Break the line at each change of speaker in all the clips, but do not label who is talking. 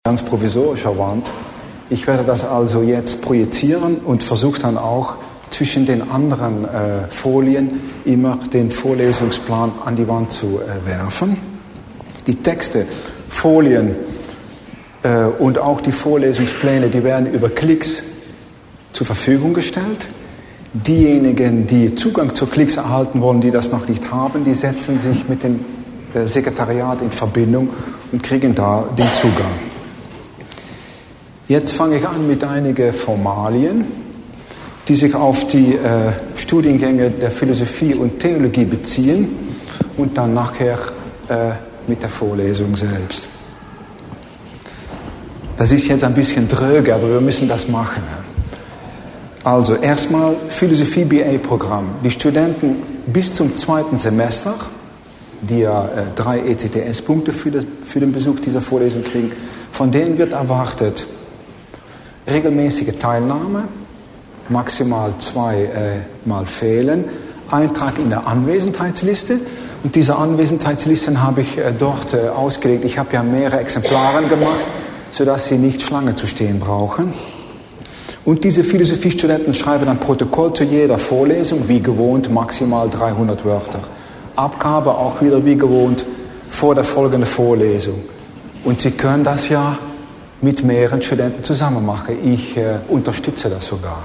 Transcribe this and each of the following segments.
ganz provisorischer Wand. Ich werde das also jetzt projizieren und versuche dann auch zwischen den anderen Folien immer den Vorlesungsplan an die Wand zu werfen. Die Texte, Folien und auch die Vorlesungspläne, die werden über Klicks zur Verfügung gestellt. Diejenigen, die Zugang zu Klicks erhalten wollen, die das noch nicht haben, die setzen sich mit dem Sekretariat in Verbindung und kriegen da den Zugang. Jetzt fange ich an mit einigen Formalien, die sich auf die Studiengänge der Philosophie und Theologie beziehen und dann nachher mit der Vorlesung selbst. Das ist jetzt ein bisschen dröge, aber wir müssen das machen. Also erstmal Philosophie BA-Programm. Die Studenten bis zum 2. Semester, die ja 3 ECTS-Punkte für den Besuch dieser Vorlesung kriegen, von denen wird erwartet regelmäßige Teilnahme, maximal 2 Mal fehlen, Eintrag in der Anwesenheitsliste. Und diese Anwesenheitslisten habe ich dort ausgelegt. Ich habe ja mehrere Exemplare gemacht, sodass sie nicht Schlange zu stehen brauchen. Und diese Philosophiestudenten schreiben ein Protokoll zu jeder Vorlesung, wie gewohnt, maximal 300 Wörter. Abgabe auch wieder wie gewohnt vor der folgenden Vorlesung. Und Sie können das ja mit mehreren Studenten zusammen machen. Ich unterstütze das sogar.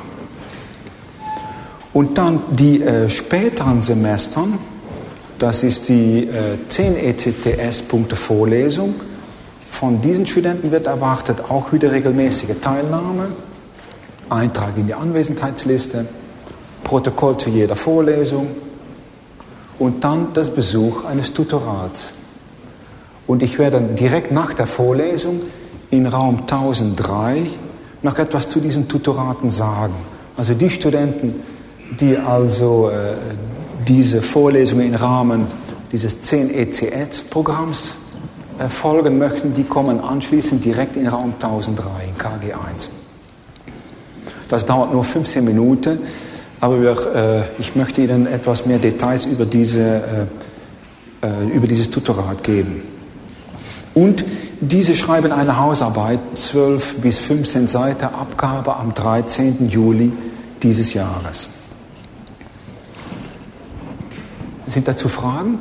Und dann die späteren Semestern, das ist die 10 ECTS-Punkte Vorlesung. Von diesen Studenten wird erwartet auch wieder regelmäßige Teilnahme, Eintrag in die Anwesenheitsliste, Protokoll zu jeder Vorlesung und dann das Besuch eines Tutorats. Und ich werde direkt nach der Vorlesung in Raum 1003 noch etwas zu diesen Tutoraten sagen. Also die Studenten, die also diese Vorlesungen im Rahmen dieses 10 ECS-Programms folgen möchten, die kommen anschließend direkt in Raum 1003 in KG1. Das dauert nur 15 Minuten, aber ich möchte Ihnen etwas mehr Details über dieses Tutorat geben. Und diese schreiben eine Hausarbeit, 12 bis 15 Seiten, Abgabe am 13. Juli dieses Jahres. Sind dazu Fragen?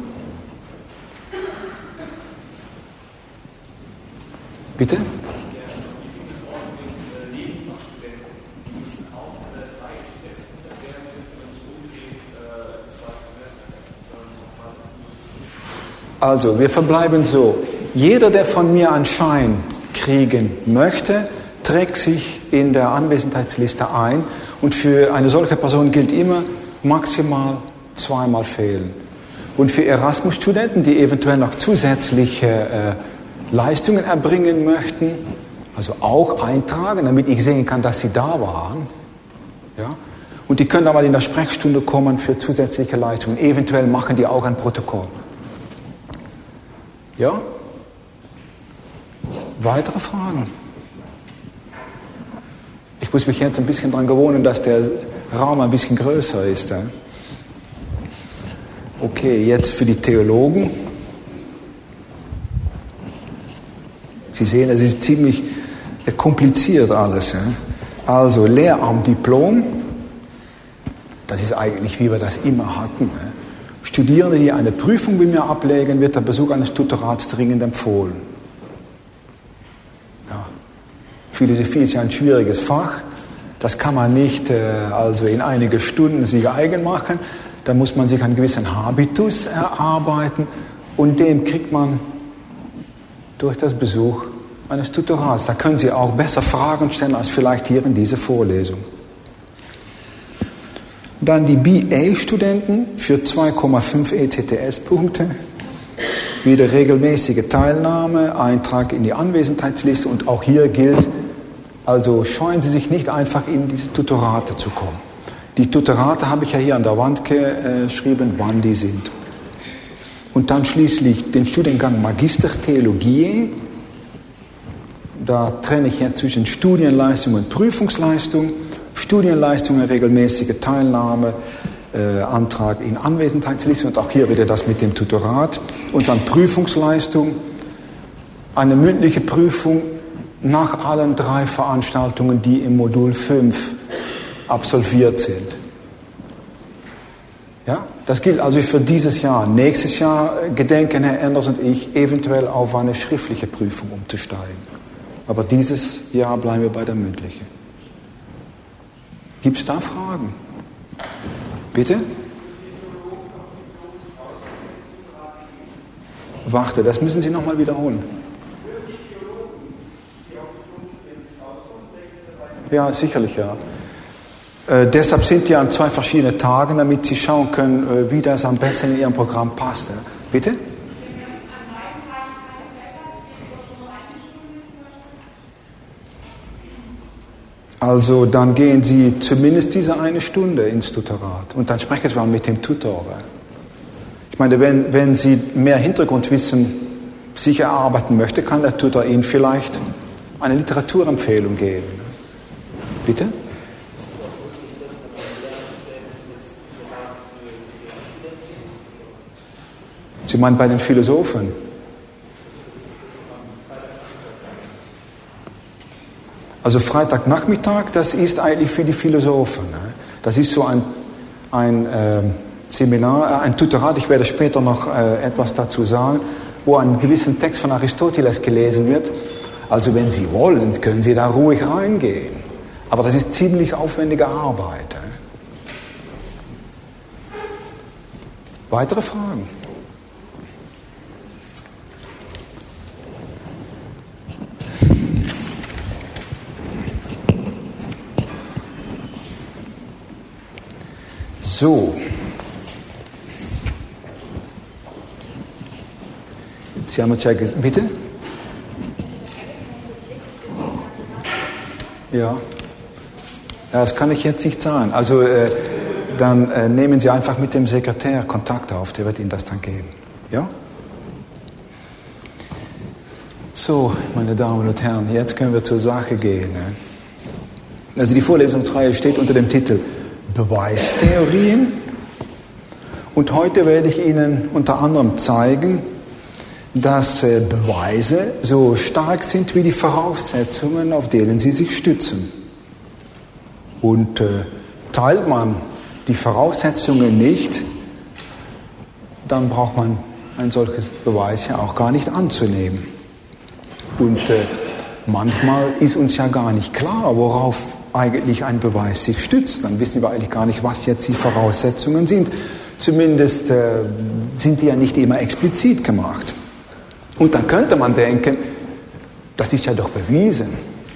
Bitte? Also, wir verbleiben so. Jeder, der von mir einen Schein kriegen möchte, trägt sich in der Anwesenheitsliste ein. Und für eine solche Person gilt immer maximal 2 Mal fehlen. Und für Erasmus-Studenten, die eventuell noch zusätzliche Leistungen erbringen möchten, also auch eintragen, damit ich sehen kann, dass sie da waren. Ja? Und die können dann mal in der Sprechstunde kommen für zusätzliche Leistungen. Eventuell machen die auch ein Protokoll. Ja? Weitere Fragen? Ich muss mich jetzt ein bisschen daran gewöhnen, dass der Raum ein bisschen größer ist. Okay, jetzt für die Theologen. Sie sehen, es ist ziemlich kompliziert alles. Also Lehramtdiplom, das ist eigentlich, wie wir das immer hatten. Studierende, die eine Prüfung bei mir ablegen, wird der Besuch eines Tutorats dringend empfohlen. Ja. Philosophie ist ja ein schwieriges Fach. Das kann man nicht also in einige Stunden sich eigen machen. Da muss man sich einen gewissen Habitus erarbeiten und den kriegt man durch das Besuch eines Tutorats. Da können Sie auch besser Fragen stellen als vielleicht hier in dieser Vorlesung. Dann die BA-Studenten für 2,5 ECTS-Punkte. Wieder regelmäßige Teilnahme, Eintrag in die Anwesenheitsliste und auch hier gilt, also scheuen Sie sich nicht einfach in diese Tutorate zu kommen. Die Tutorate habe ich ja hier an der Wand geschrieben, wann die sind. Und dann schließlich den Studiengang Magister Theologie. Da trenne ich jetzt zwischen Studienleistung und Prüfungsleistung. Studienleistungen, regelmäßige Teilnahme, Antrag in Anwesenheitsliste und auch hier wieder das mit dem Tutorat. Und dann Prüfungsleistung, eine mündliche Prüfung nach allen 3 Veranstaltungen, die im Modul 5 absolviert sind. Ja, das gilt also für dieses Jahr. Nächstes Jahr gedenken Herr Enders und ich, eventuell auf eine schriftliche Prüfung umzusteigen. Aber dieses Jahr bleiben wir bei der mündlichen. Gibt es da Fragen? Bitte? Warte, das müssen Sie nochmal wiederholen. Ja, sicherlich, ja. Deshalb sind die an 2 verschiedenen Tagen, damit Sie schauen können, wie das am besten in Ihrem Programm passt. Bitte? Also dann gehen Sie zumindest diese 1 Stunde ins Tutorat und dann sprechen Sie mal mit dem Tutor. Ich meine, wenn Sie mehr Hintergrundwissen sich erarbeiten möchte, kann der Tutor Ihnen vielleicht eine Literaturempfehlung geben. Bitte? Sie meinen bei den Philosophen? Also Freitagnachmittag, das ist eigentlich für die Philosophen. Das ist so ein Seminar, ein Tutorat, ich werde später noch etwas dazu sagen, wo ein gewissen Text von Aristoteles gelesen wird. Also wenn Sie wollen, können Sie da ruhig reingehen. Aber das ist ziemlich aufwendige Arbeit. Weitere Fragen? So. Sie haben uns ja gesagt, bitte? Ja. Das kann ich jetzt nicht sagen. Also dann nehmen Sie einfach mit dem Sekretär Kontakt auf, der wird Ihnen das dann geben. Ja? So, meine Damen und Herren, jetzt können wir zur Sache gehen. Also die Vorlesungsreihe steht unter dem Titel Beweistheorien. Und heute werde ich Ihnen unter anderem zeigen, dass Beweise so stark sind wie die Voraussetzungen, auf denen sie sich stützen. Und teilt man die Voraussetzungen nicht, dann braucht man ein solches Beweis ja auch gar nicht anzunehmen. Und manchmal ist uns ja gar nicht klar, worauf eigentlich ein Beweis sich stützt. Dann wissen wir eigentlich gar nicht, was jetzt die Voraussetzungen sind. Zumindest sind die ja nicht immer explizit gemacht. Und dann könnte man denken, das ist ja doch bewiesen.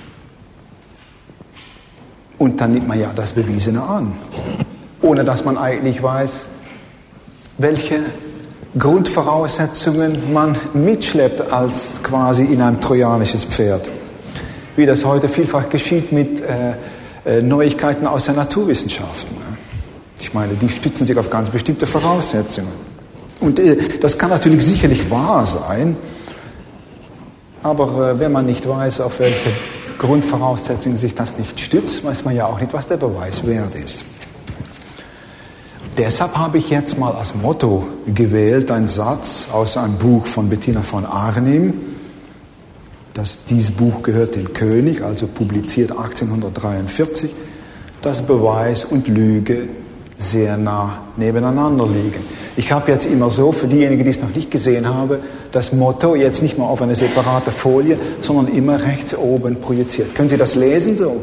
Und dann nimmt man ja das Bewiesene an, ohne dass man eigentlich weiß, welche Grundvoraussetzungen man mitschleppt als quasi in ein trojanisches Pferd. Wie das heute vielfach geschieht mit Neuigkeiten aus der Naturwissenschaften. Ich meine, die stützen sich auf ganz bestimmte Voraussetzungen. Und das kann natürlich sicherlich wahr sein, aber wenn man nicht weiß, auf welche Grundvoraussetzungen sich das nicht stützt, weiß man ja auch nicht, was der Beweis wert ist. Deshalb habe ich jetzt mal als Motto gewählt, einen Satz aus einem Buch von Bettina von Arnim. Dieses Buch gehört dem König, also publiziert 1843, dass Beweis und Lüge sehr nah nebeneinander liegen. Ich habe jetzt immer so, für diejenigen, die es noch nicht gesehen haben, das Motto jetzt nicht mal auf eine separate Folie, sondern immer rechts oben projiziert. Können Sie das lesen so?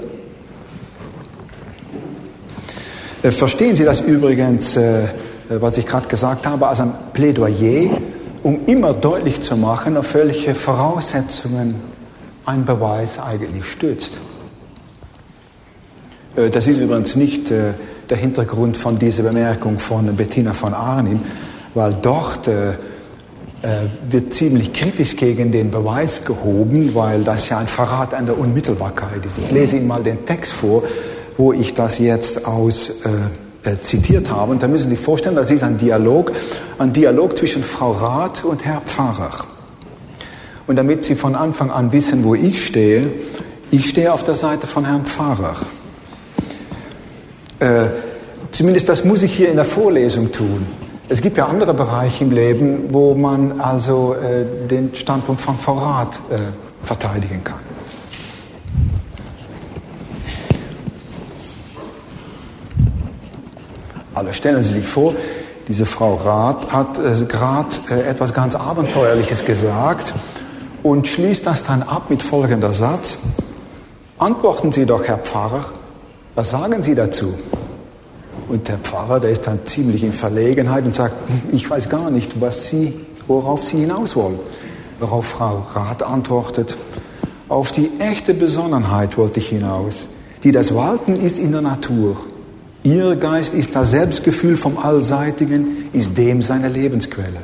Verstehen Sie das übrigens, was ich gerade gesagt habe, als ein Plädoyer, um immer deutlich zu machen, auf welche Voraussetzungen ein Beweis eigentlich stützt? Das ist übrigens nicht der Hintergrund von dieser Bemerkung von Bettina von Arnim, weil dort wird ziemlich kritisch gegen den Beweis gehoben, weil das ja ein Verrat an der Unmittelbarkeit ist. Ich lese Ihnen mal den Text vor, wo ich das jetzt aus zitiert habe. Und da müssen Sie sich vorstellen, das ist ein Dialog zwischen Frau Rath und Herr Pfarrer. Und damit Sie von Anfang an wissen, wo ich stehe auf der Seite von Herrn Pfarrer. Zumindest das muss ich hier in der Vorlesung tun. Es gibt ja andere Bereiche im Leben, wo man also den Standpunkt von Frau Rath verteidigen kann. Also stellen Sie sich vor, diese Frau Rath hat gerade etwas ganz Abenteuerliches gesagt und schließt das dann ab mit folgender Satz: Antworten Sie doch, Herr Pfarrer, was sagen Sie dazu? Und der Pfarrer, der ist dann ziemlich in Verlegenheit und sagt, ich weiß gar nicht, worauf Sie hinaus wollen. Worauf Frau Rath antwortet, auf die echte Besonnenheit wollte ich hinaus, die das Walten ist in der Natur. Ihr Geist ist das Selbstgefühl vom Allseitigen, ist dem seine Lebensquelle.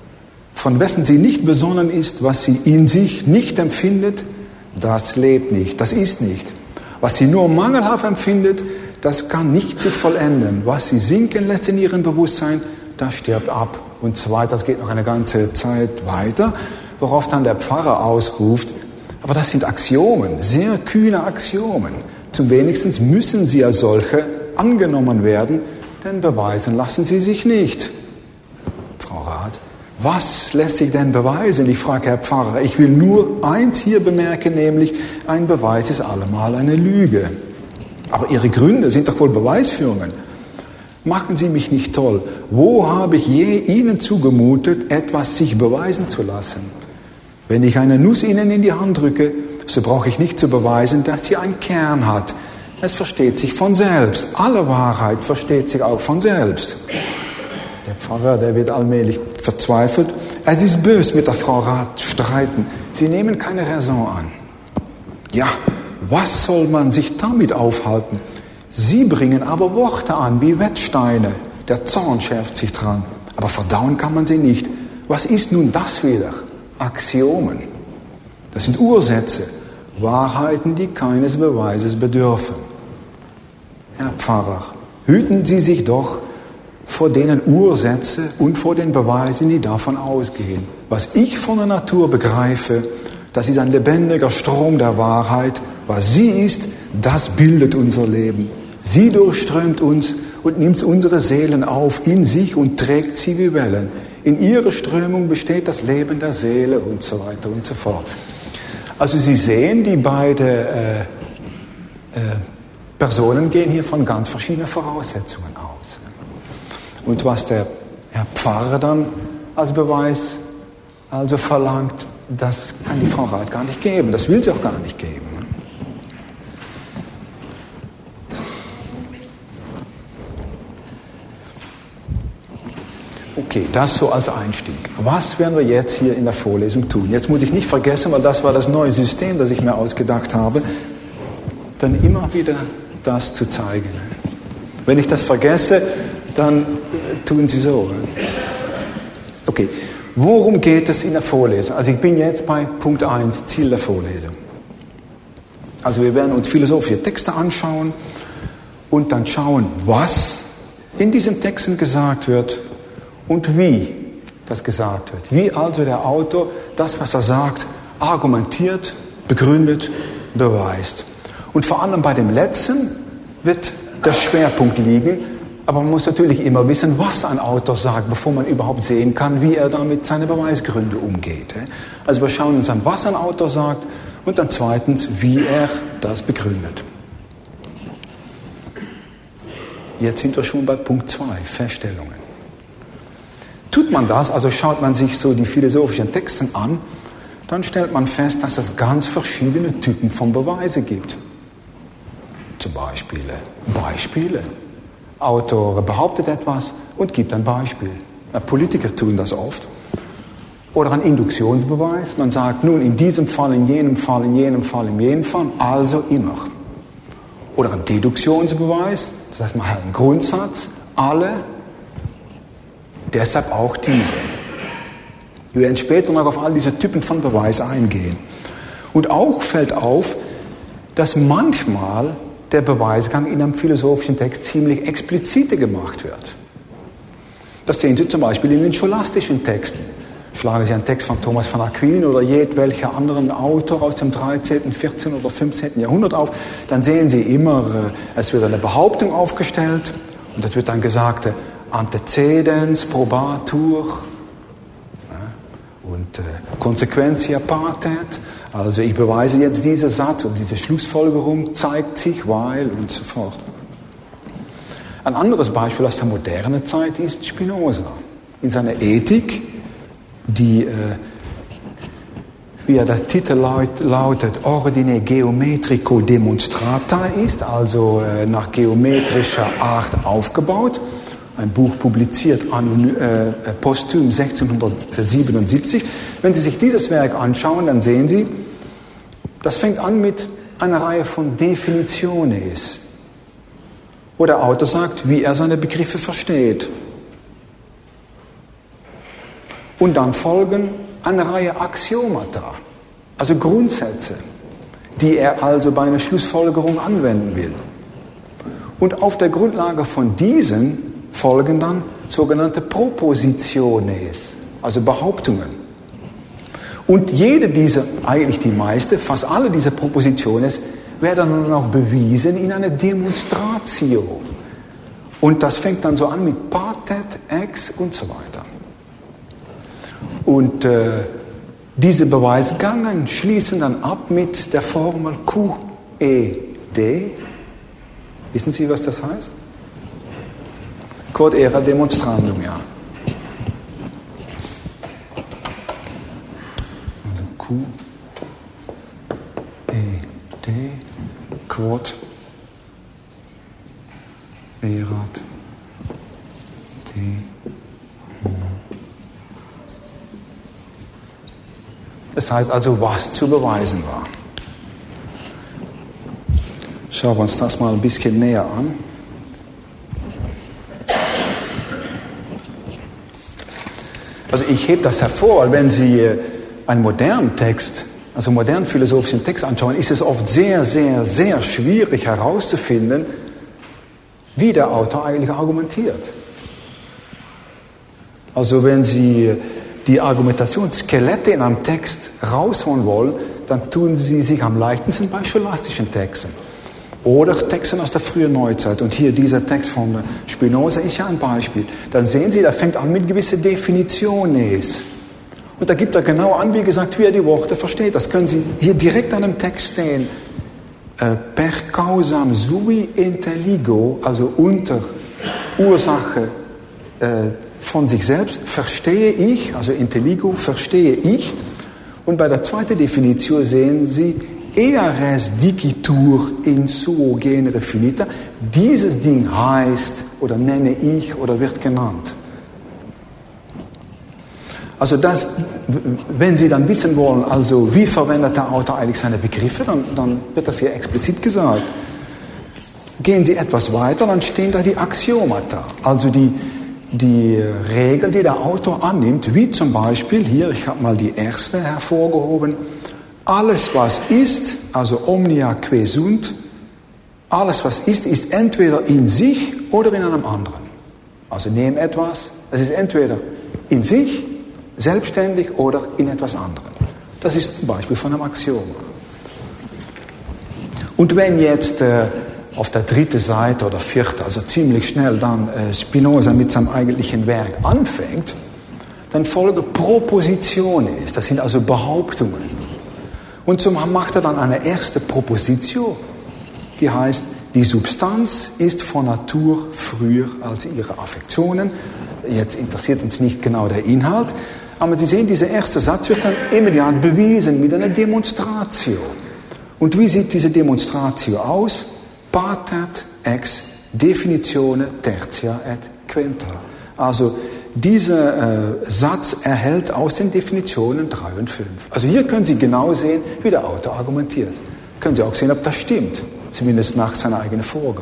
Von wessen sie nicht besonnen ist, was sie in sich nicht empfindet, das lebt nicht, das ist nicht. Was sie nur mangelhaft empfindet, das kann nicht sich vollenden. Was sie sinken lässt in ihrem Bewusstsein, das stirbt ab. Und so weiter, das geht noch eine ganze Zeit weiter, worauf dann der Pfarrer ausruft, aber das sind Axiomen, sehr kühne Axiomen. Zum wenigsten müssen sie als solche angenommen werden, denn beweisen lassen sie sich nicht. Frau Rath, was lässt sich denn beweisen? Ich frage Herr Pfarrer, ich will nur eins hier bemerken, nämlich ein Beweis ist allemal eine Lüge. Aber Ihre Gründe sind doch wohl Beweisführungen. Machen Sie mich nicht toll. Wo habe ich je Ihnen zugemutet, etwas sich beweisen zu lassen? Wenn ich eine Nuss Ihnen in die Hand drücke, so brauche ich nicht zu beweisen, dass sie einen Kern hat. Es versteht sich von selbst. Alle Wahrheit versteht sich auch von selbst. Der Pfarrer, der wird allmählich verzweifelt. Es ist bös, mit der Frau Rath zu streiten. Sie nehmen keine Raison an. Ja, was soll man sich damit aufhalten? Sie bringen aber Worte an, wie Wettsteine. Der Zorn schärft sich dran. Aber verdauen kann man sie nicht. Was ist nun das wieder? Axiomen. Das sind Ursätze. Wahrheiten, die keines Beweises bedürfen. Herr Pfarrer, hüten Sie sich doch vor denen Ursätze und vor den Beweisen, die davon ausgehen. Was ich von der Natur begreife, das ist ein lebendiger Strom der Wahrheit. Was sie ist, das bildet unser Leben. Sie durchströmt uns und nimmt unsere Seelen auf in sich und trägt sie wie Wellen. In ihrer Strömung besteht das Leben der Seele und so weiter und so fort. Also Sie sehen, die beiden Personen gehen hier von ganz verschiedenen Voraussetzungen aus. Und was der Herr Pfarrer dann als Beweis also verlangt, das kann die Frau Rath gar nicht geben. Das will sie auch gar nicht geben. Okay, das so als Einstieg. Was werden wir jetzt hier in der Vorlesung tun? Jetzt muss ich nicht vergessen, weil das war das neue System, das ich mir ausgedacht habe, dann immer wieder das zu zeigen. Wenn ich das vergesse, dann tun Sie so. Okay, worum geht es in der Vorlesung? Also ich bin jetzt bei Punkt 1, Ziel der Vorlesung. Also wir werden uns philosophische Texte anschauen und dann schauen, was in diesen Texten gesagt wird und wie das gesagt wird. Wie also der Autor das, was er sagt, argumentiert, begründet, beweist. Und vor allem bei dem Letzten wird der Schwerpunkt liegen, aber man muss natürlich immer wissen, was ein Autor sagt, bevor man überhaupt sehen kann, wie er damit seine Beweisgründe umgeht. Also wir schauen uns an, was ein Autor sagt und dann zweitens, wie er das begründet. Jetzt sind wir schon bei Punkt 2, Feststellungen. Tut man das, also schaut man sich so die philosophischen Texte an, dann stellt man fest, dass es ganz verschiedene Typen von Beweise gibt. Zum Beispiel Beispiele. Autor behauptet etwas und gibt ein Beispiel. Politiker tun das oft. Oder ein Induktionsbeweis. Man sagt nun in diesem Fall, in jenem Fall, in jenem Fall, in jenem Fall, also immer. Oder ein Deduktionsbeweis. Das heißt, man hat einen Grundsatz, alle, deshalb auch diese. Wir werden später noch auf all diese Typen von Beweis eingehen. Und auch fällt auf, dass manchmal der Beweisgang in einem philosophischen Text ziemlich explizite gemacht wird. Das sehen Sie zum Beispiel in den scholastischen Texten. Schlagen Sie einen Text von Thomas von Aquin oder jedwelcher anderen Autor aus dem 13., 14. oder 15. Jahrhundert auf, dann sehen Sie immer, es wird eine Behauptung aufgestellt und es wird dann gesagt, Antecedens probatur und Consequentia patet. Also ich beweise jetzt diesen Satz und diese Schlussfolgerung zeigt sich, weil und so fort. Ein anderes Beispiel aus der modernen Zeit ist Spinoza. In seiner Ethik, die, wie der Titel lautet, Ordine Geometrico Demonstrata ist, also nach geometrischer Art aufgebaut. Ein Buch publiziert posthum 1677. Wenn Sie sich dieses Werk anschauen, dann sehen Sie, das fängt an mit einer Reihe von Definitiones, wo der Autor sagt, wie er seine Begriffe versteht. Und dann folgen eine Reihe Axiomata, also Grundsätze, die er also bei einer Schlussfolgerung anwenden will. Und auf der Grundlage von diesen folgen dann sogenannte Propositiones, also Behauptungen. Und jede dieser, eigentlich die meiste, fast alle dieser Propositiones werden dann auch bewiesen in einer Demonstratio. Und das fängt dann so an mit Patet, Ex und so weiter. Und diese Beweisgangen schließen dann ab mit der Formel QED. Wissen Sie, was das heißt? Quod era demonstrandum, ja. Also QED, quod erat de. Das heißt also, was zu beweisen war. Schauen wir uns das mal ein bisschen näher an. Also ich hebe das hervor, weil wenn Sie einen modernen Text, also einen modernen philosophischen Text anschauen, ist es oft sehr, sehr, sehr schwierig herauszufinden, wie der Autor eigentlich argumentiert. Also wenn Sie die Argumentationsskelette in einem Text rausholen wollen, dann tun Sie sich am leichtesten bei scholastischen Texten. Oder Texten aus der frühen Neuzeit. Und hier dieser Text von Spinoza ist ja ein Beispiel. Dann sehen Sie, der fängt an mit gewissen Definitiones. Und da gibt er genau an, wie gesagt, wie er die Worte versteht. Das können Sie hier direkt an dem Text stehen. Per causam sui intelligo, also unter Ursache von sich selbst, verstehe ich, also intelligo, verstehe ich. Und bei der zweiten Definition sehen Sie, eares dicitur in suo genere finita, dieses Ding heißt oder nenne ich oder wird genannt. Also das, wenn Sie dann wissen wollen, also wie verwendet der Autor eigentlich seine Begriffe, dann wird das hier explizit gesagt. Gehen Sie etwas weiter, dann stehen da die Axiomata, also die Regel, die der Autor annimmt, wie zum Beispiel, hier, ich habe mal die erste hervorgehoben, alles, was ist, also omnia que sunt, alles, was ist entweder in sich oder in einem anderen. Also nehmen etwas, es ist entweder in sich, selbstständig oder in etwas anderem. Das ist ein Beispiel von einem Axiom. Und wenn jetzt auf der dritten Seite oder vierten, also ziemlich schnell dann Spinoza mit seinem eigentlichen Werk anfängt, dann folgen Propositiones, das sind also Behauptungen. Und so macht er dann eine erste Proposition, die heißt, die Substanz ist von Natur früher als ihre Affektionen. Jetzt interessiert uns nicht genau der Inhalt, aber Sie sehen, dieser erste Satz wird dann immediat bewiesen mit einer Demonstratio. Und wie sieht diese Demonstratio aus? Patet ex definitione tertia et quinta. Also dieser Satz erhält aus den Definitionen 3 und 5. Also hier können Sie genau sehen, wie der Autor argumentiert. Können Sie auch sehen, ob das stimmt, zumindest nach seiner eigenen Vorgabe.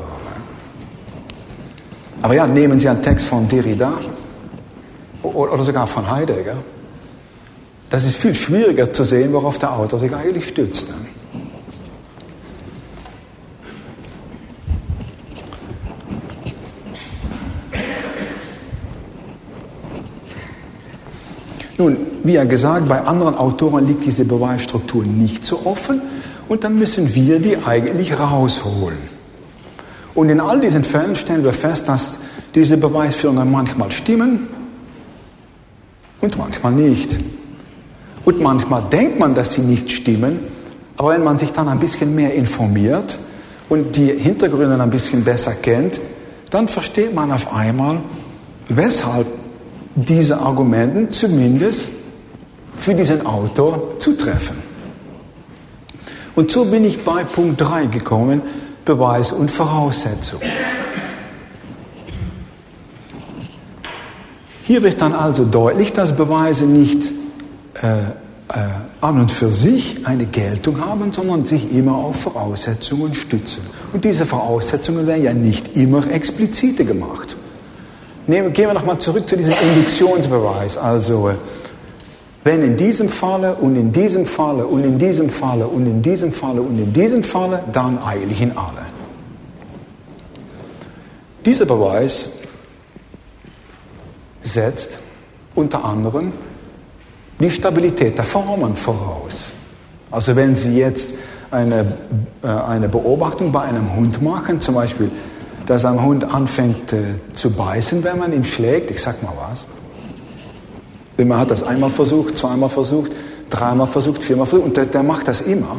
Aber ja, nehmen Sie einen Text von Derrida oder sogar von Heidegger. Das ist viel schwieriger zu sehen, worauf der Autor sich eigentlich stützt. Nun, wie ja gesagt, bei anderen Autoren liegt diese Beweisstruktur nicht so offen und dann müssen wir die eigentlich rausholen. Und in all diesen Fällen stellen wir fest, dass diese Beweisführungen manchmal stimmen und manchmal nicht. Und manchmal denkt man, dass sie nicht stimmen, aber wenn man sich dann ein bisschen mehr informiert und die Hintergründe ein bisschen besser kennt, dann versteht man auf einmal, weshalb diese Argumente zumindest für diesen Autor zutreffen. Und so bin ich bei Punkt 3 gekommen, Beweis und Voraussetzung. Hier wird dann also deutlich, dass Beweise nicht an und für sich eine Geltung haben, sondern sich immer auf Voraussetzungen stützen. Und diese Voraussetzungen werden ja nicht immer explizite gemacht. Gehen wir nochmal zurück zu diesem Induktionsbeweis. Also, wenn in diesem Falle und in diesem Falle und in diesem Falle und in diesem Falle und in diesem Falle, dann eigentlich in alle. Dieser Beweis setzt unter anderem die Stabilität der Formen voraus. Also wenn Sie jetzt eine Beobachtung bei einem Hund machen, zum Beispiel, dass ein Hund anfängt zu beißen, wenn man ihn schlägt, ich sag mal was. Man hat das einmal versucht, zweimal versucht, dreimal versucht, viermal versucht und der macht das immer.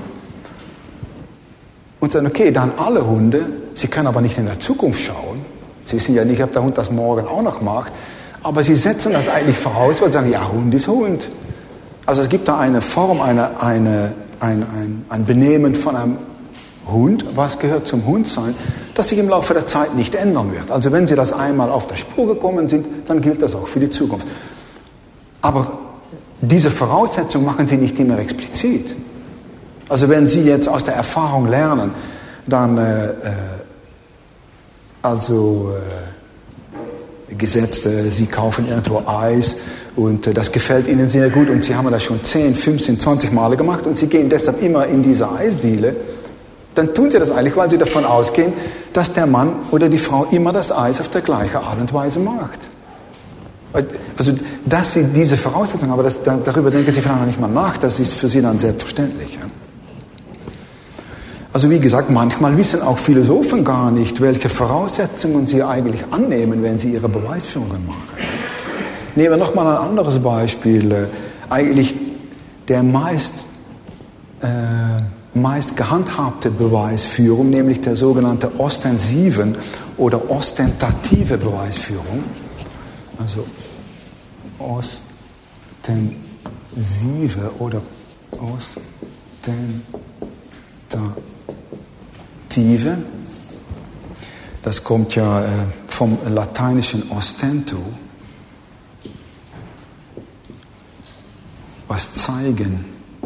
Und dann, okay, dann alle Hunde, Sie können aber nicht in der Zukunft schauen. Sie wissen ja nicht, ob der Hund das morgen auch noch macht. Aber Sie setzen das eigentlich voraus, weil Sie sagen, ja, Hund ist Hund. Also es gibt da eine Form, ein Benehmen von einem Hund, was gehört zum Hundsein, das sich im Laufe der Zeit nicht ändern wird. Also wenn Sie das einmal auf der Spur gekommen sind, dann gilt das auch für die Zukunft. Aber diese Voraussetzung machen Sie nicht immer explizit. Also wenn Sie jetzt aus der Erfahrung lernen, dann gesetzt, Sie kaufen irgendwo Eis und das gefällt Ihnen sehr gut und Sie haben das schon 10, 15, 20 Male gemacht und Sie gehen deshalb immer in diese Eisdiele, dann tun Sie das eigentlich, weil Sie davon ausgehen, dass der Mann oder die Frau immer das Eis auf der gleiche Art und Weise macht. Also, dass Sie diese Voraussetzung haben, aber darüber denken Sie vielleicht noch nicht mal nach, das ist für Sie dann selbstverständlich. Ja? Also wie gesagt, manchmal wissen auch Philosophen gar nicht, welche Voraussetzungen sie eigentlich annehmen, wenn sie ihre Beweisführungen machen. Nehmen wir nochmal ein anderes Beispiel. Eigentlich der meist gehandhabte Beweisführung, nämlich der sogenannte ostensiven oder ostentative Beweisführung. Also ostensive oder ostentative. Das kommt ja vom lateinischen ostento, was zeigen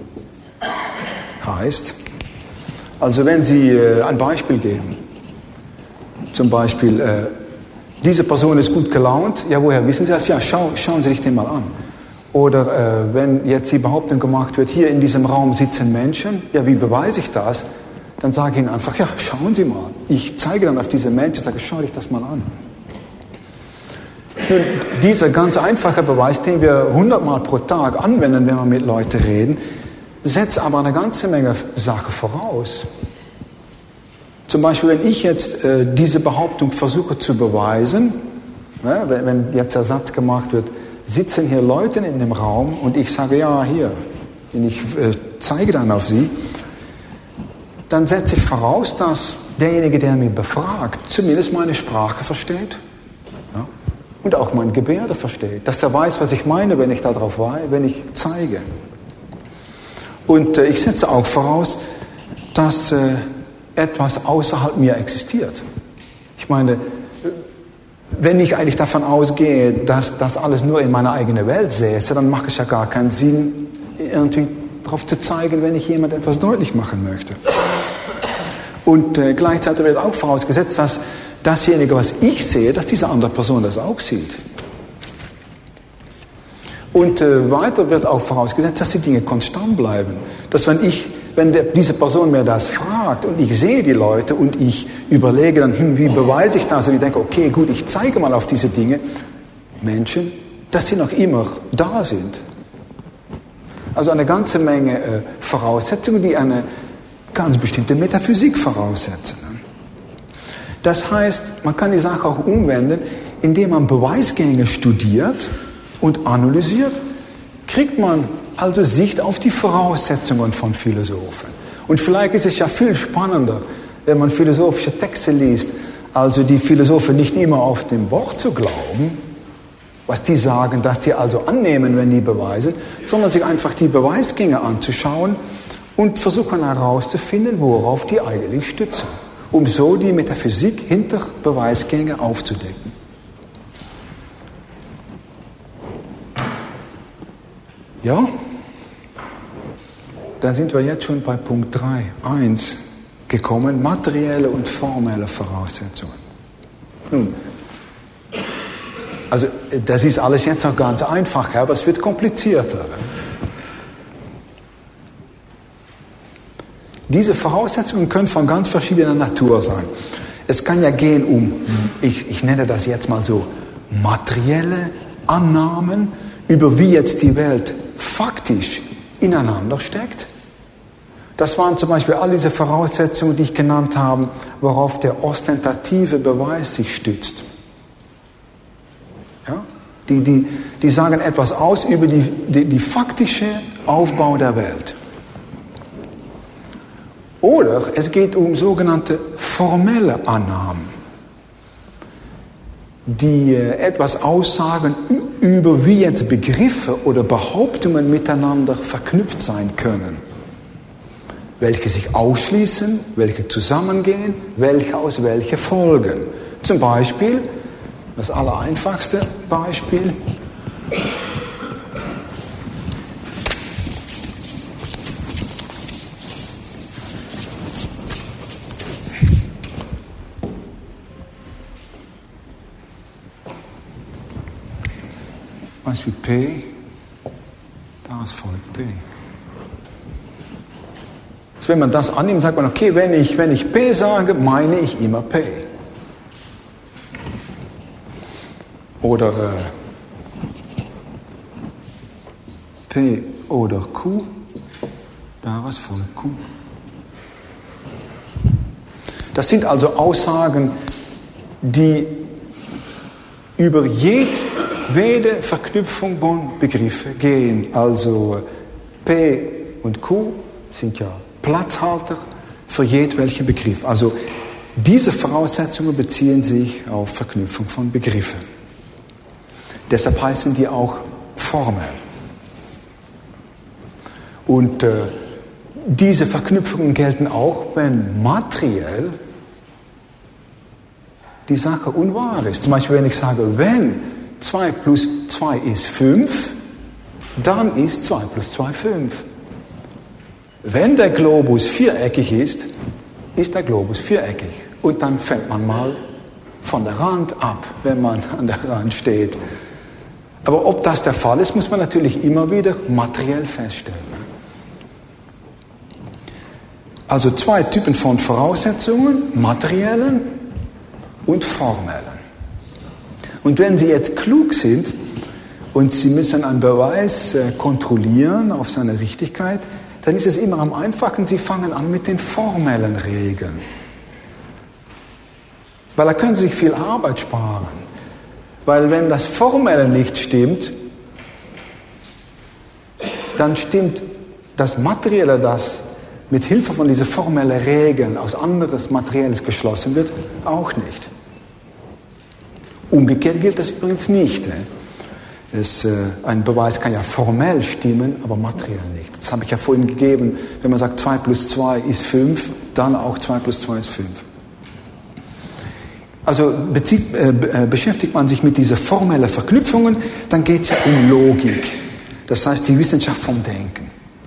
heißt. Also wenn Sie ein Beispiel geben, zum Beispiel, diese Person ist gut gelaunt, ja, woher wissen Sie das? Ja, schauen Sie sich den mal an. Oder wenn jetzt die Behauptung gemacht wird, hier in diesem Raum sitzen Menschen, ja, wie beweise ich das? Dann sage ich Ihnen einfach, ja, schauen Sie mal. Ich zeige dann auf diese Menschen und sage, schau dich das mal an. Nun, dieser ganz einfache Beweis, den wir 100 Mal pro Tag anwenden, wenn wir mit Leuten reden, setzt aber eine ganze Menge Sachen voraus. Zum Beispiel, wenn ich jetzt diese Behauptung versuche zu beweisen, wenn jetzt der Satz gemacht wird, sitzen hier Leute in dem Raum und ich sage, ja, hier, und ich zeige dann auf sie, dann setze ich voraus, dass derjenige, der mich befragt, zumindest meine Sprache versteht, ja, und auch mein Gebärde versteht, dass er weiß, was ich meine, wenn ich darauf wenn ich zeige. Und ich setze auch voraus, dass etwas außerhalb mir existiert. Ich meine, wenn ich eigentlich davon ausgehe, dass das alles nur in meiner eigenen Welt säße, dann macht es ja gar keinen Sinn, irgendwie darauf zu zeigen, wenn ich jemand etwas deutlich machen möchte. Und gleichzeitig wird auch vorausgesetzt, dass dasjenige, was ich sehe, dass diese andere Person das auch sieht. Und weiter wird auch vorausgesetzt, dass die Dinge konstant bleiben. Dass wenn diese Person mir das fragt und ich sehe die Leute und ich überlege dann, wie beweise ich das? Und ich denke, okay, gut, ich zeige mal auf diese Dinge, Menschen, dass sie noch immer da sind. Also eine ganze Menge Voraussetzungen, die eine ganz bestimmte Metaphysik voraussetzen. Das heißt, man kann die Sache auch umwenden, indem man Beweisgänge studiert und analysiert, kriegt man also Sicht auf die Voraussetzungen von Philosophen. Und vielleicht ist es ja viel spannender, wenn man philosophische Texte liest, also die Philosophen nicht immer auf dem Wort zu glauben, was die sagen, dass die also annehmen, wenn die beweisen, sondern sich einfach die Beweisgänge anzuschauen und versuchen herauszufinden, worauf die eigentlich stützen, um so die Metaphysik hinter Beweisgänge aufzudecken. Ja, da sind wir jetzt schon bei Punkt 3.1 gekommen, materielle und formelle Voraussetzungen. Nun, also das ist alles jetzt noch ganz einfach, aber es wird komplizierter. Diese Voraussetzungen können von ganz verschiedener Natur sein. Es kann ja gehen um, ich nenne das jetzt mal so, materielle Annahmen, über wie jetzt die Welt faktisch ineinander steckt. Das waren zum Beispiel all diese Voraussetzungen, die ich genannt habe, worauf der ostentative Beweis sich stützt. Ja? Die sagen etwas aus über die faktische Aufbau der Welt. Oder es geht um sogenannte formelle Annahmen, die etwas aussagen über wie jetzt Begriffe oder Behauptungen miteinander verknüpft sein können. Welche sich ausschließen, welche zusammengehen, welche aus welche folgen. Zum Beispiel, das allereinfachste Beispiel, was wie P, daraus folgt P. Also wenn man das annimmt, sagt man, okay, wenn ich P sage, meine ich immer P. Oder P oder Q, daraus folgt Q. Das sind also Aussagen, die über jede Verknüpfung von Begriffen gehen. Also P und Q sind ja Platzhalter für jedwelchen Begriff. Also diese Voraussetzungen beziehen sich auf Verknüpfung von Begriffen. Deshalb heißen die auch formell. Und diese Verknüpfungen gelten auch, wenn materiell die Sache unwahr ist. Zum Beispiel, wenn ich sage, wenn 2 plus 2 ist 5, dann ist 2 plus 2 5. Wenn der Globus viereckig ist der Globus viereckig. Und dann fällt man mal von der Rand ab, wenn man an der Rand steht. Aber ob das der Fall ist, muss man natürlich immer wieder materiell feststellen. Also 2 Typen von Voraussetzungen, materiellen und formellen. Und wenn Sie jetzt klug sind und Sie müssen einen Beweis kontrollieren auf seine Richtigkeit, dann ist es immer am einfachsten, Sie fangen an mit den formellen Regeln. Weil da können Sie sich viel Arbeit sparen. Weil wenn das Formelle nicht stimmt, dann stimmt das Materielle, das mit Hilfe von diesen formellen Regeln aus anderes Materielles geschlossen wird, auch nicht. Umgekehrt gilt das übrigens nicht. Ein Beweis kann ja formell stimmen, aber materiell nicht. Das habe ich ja vorhin gegeben. Wenn man sagt, 2 plus 2 ist 5, dann auch 2 plus 2 ist 5. Also beschäftigt man sich mit diesen formellen Verknüpfungen, dann geht es ja um Logik. Das heißt, die Wissenschaft vom Denken.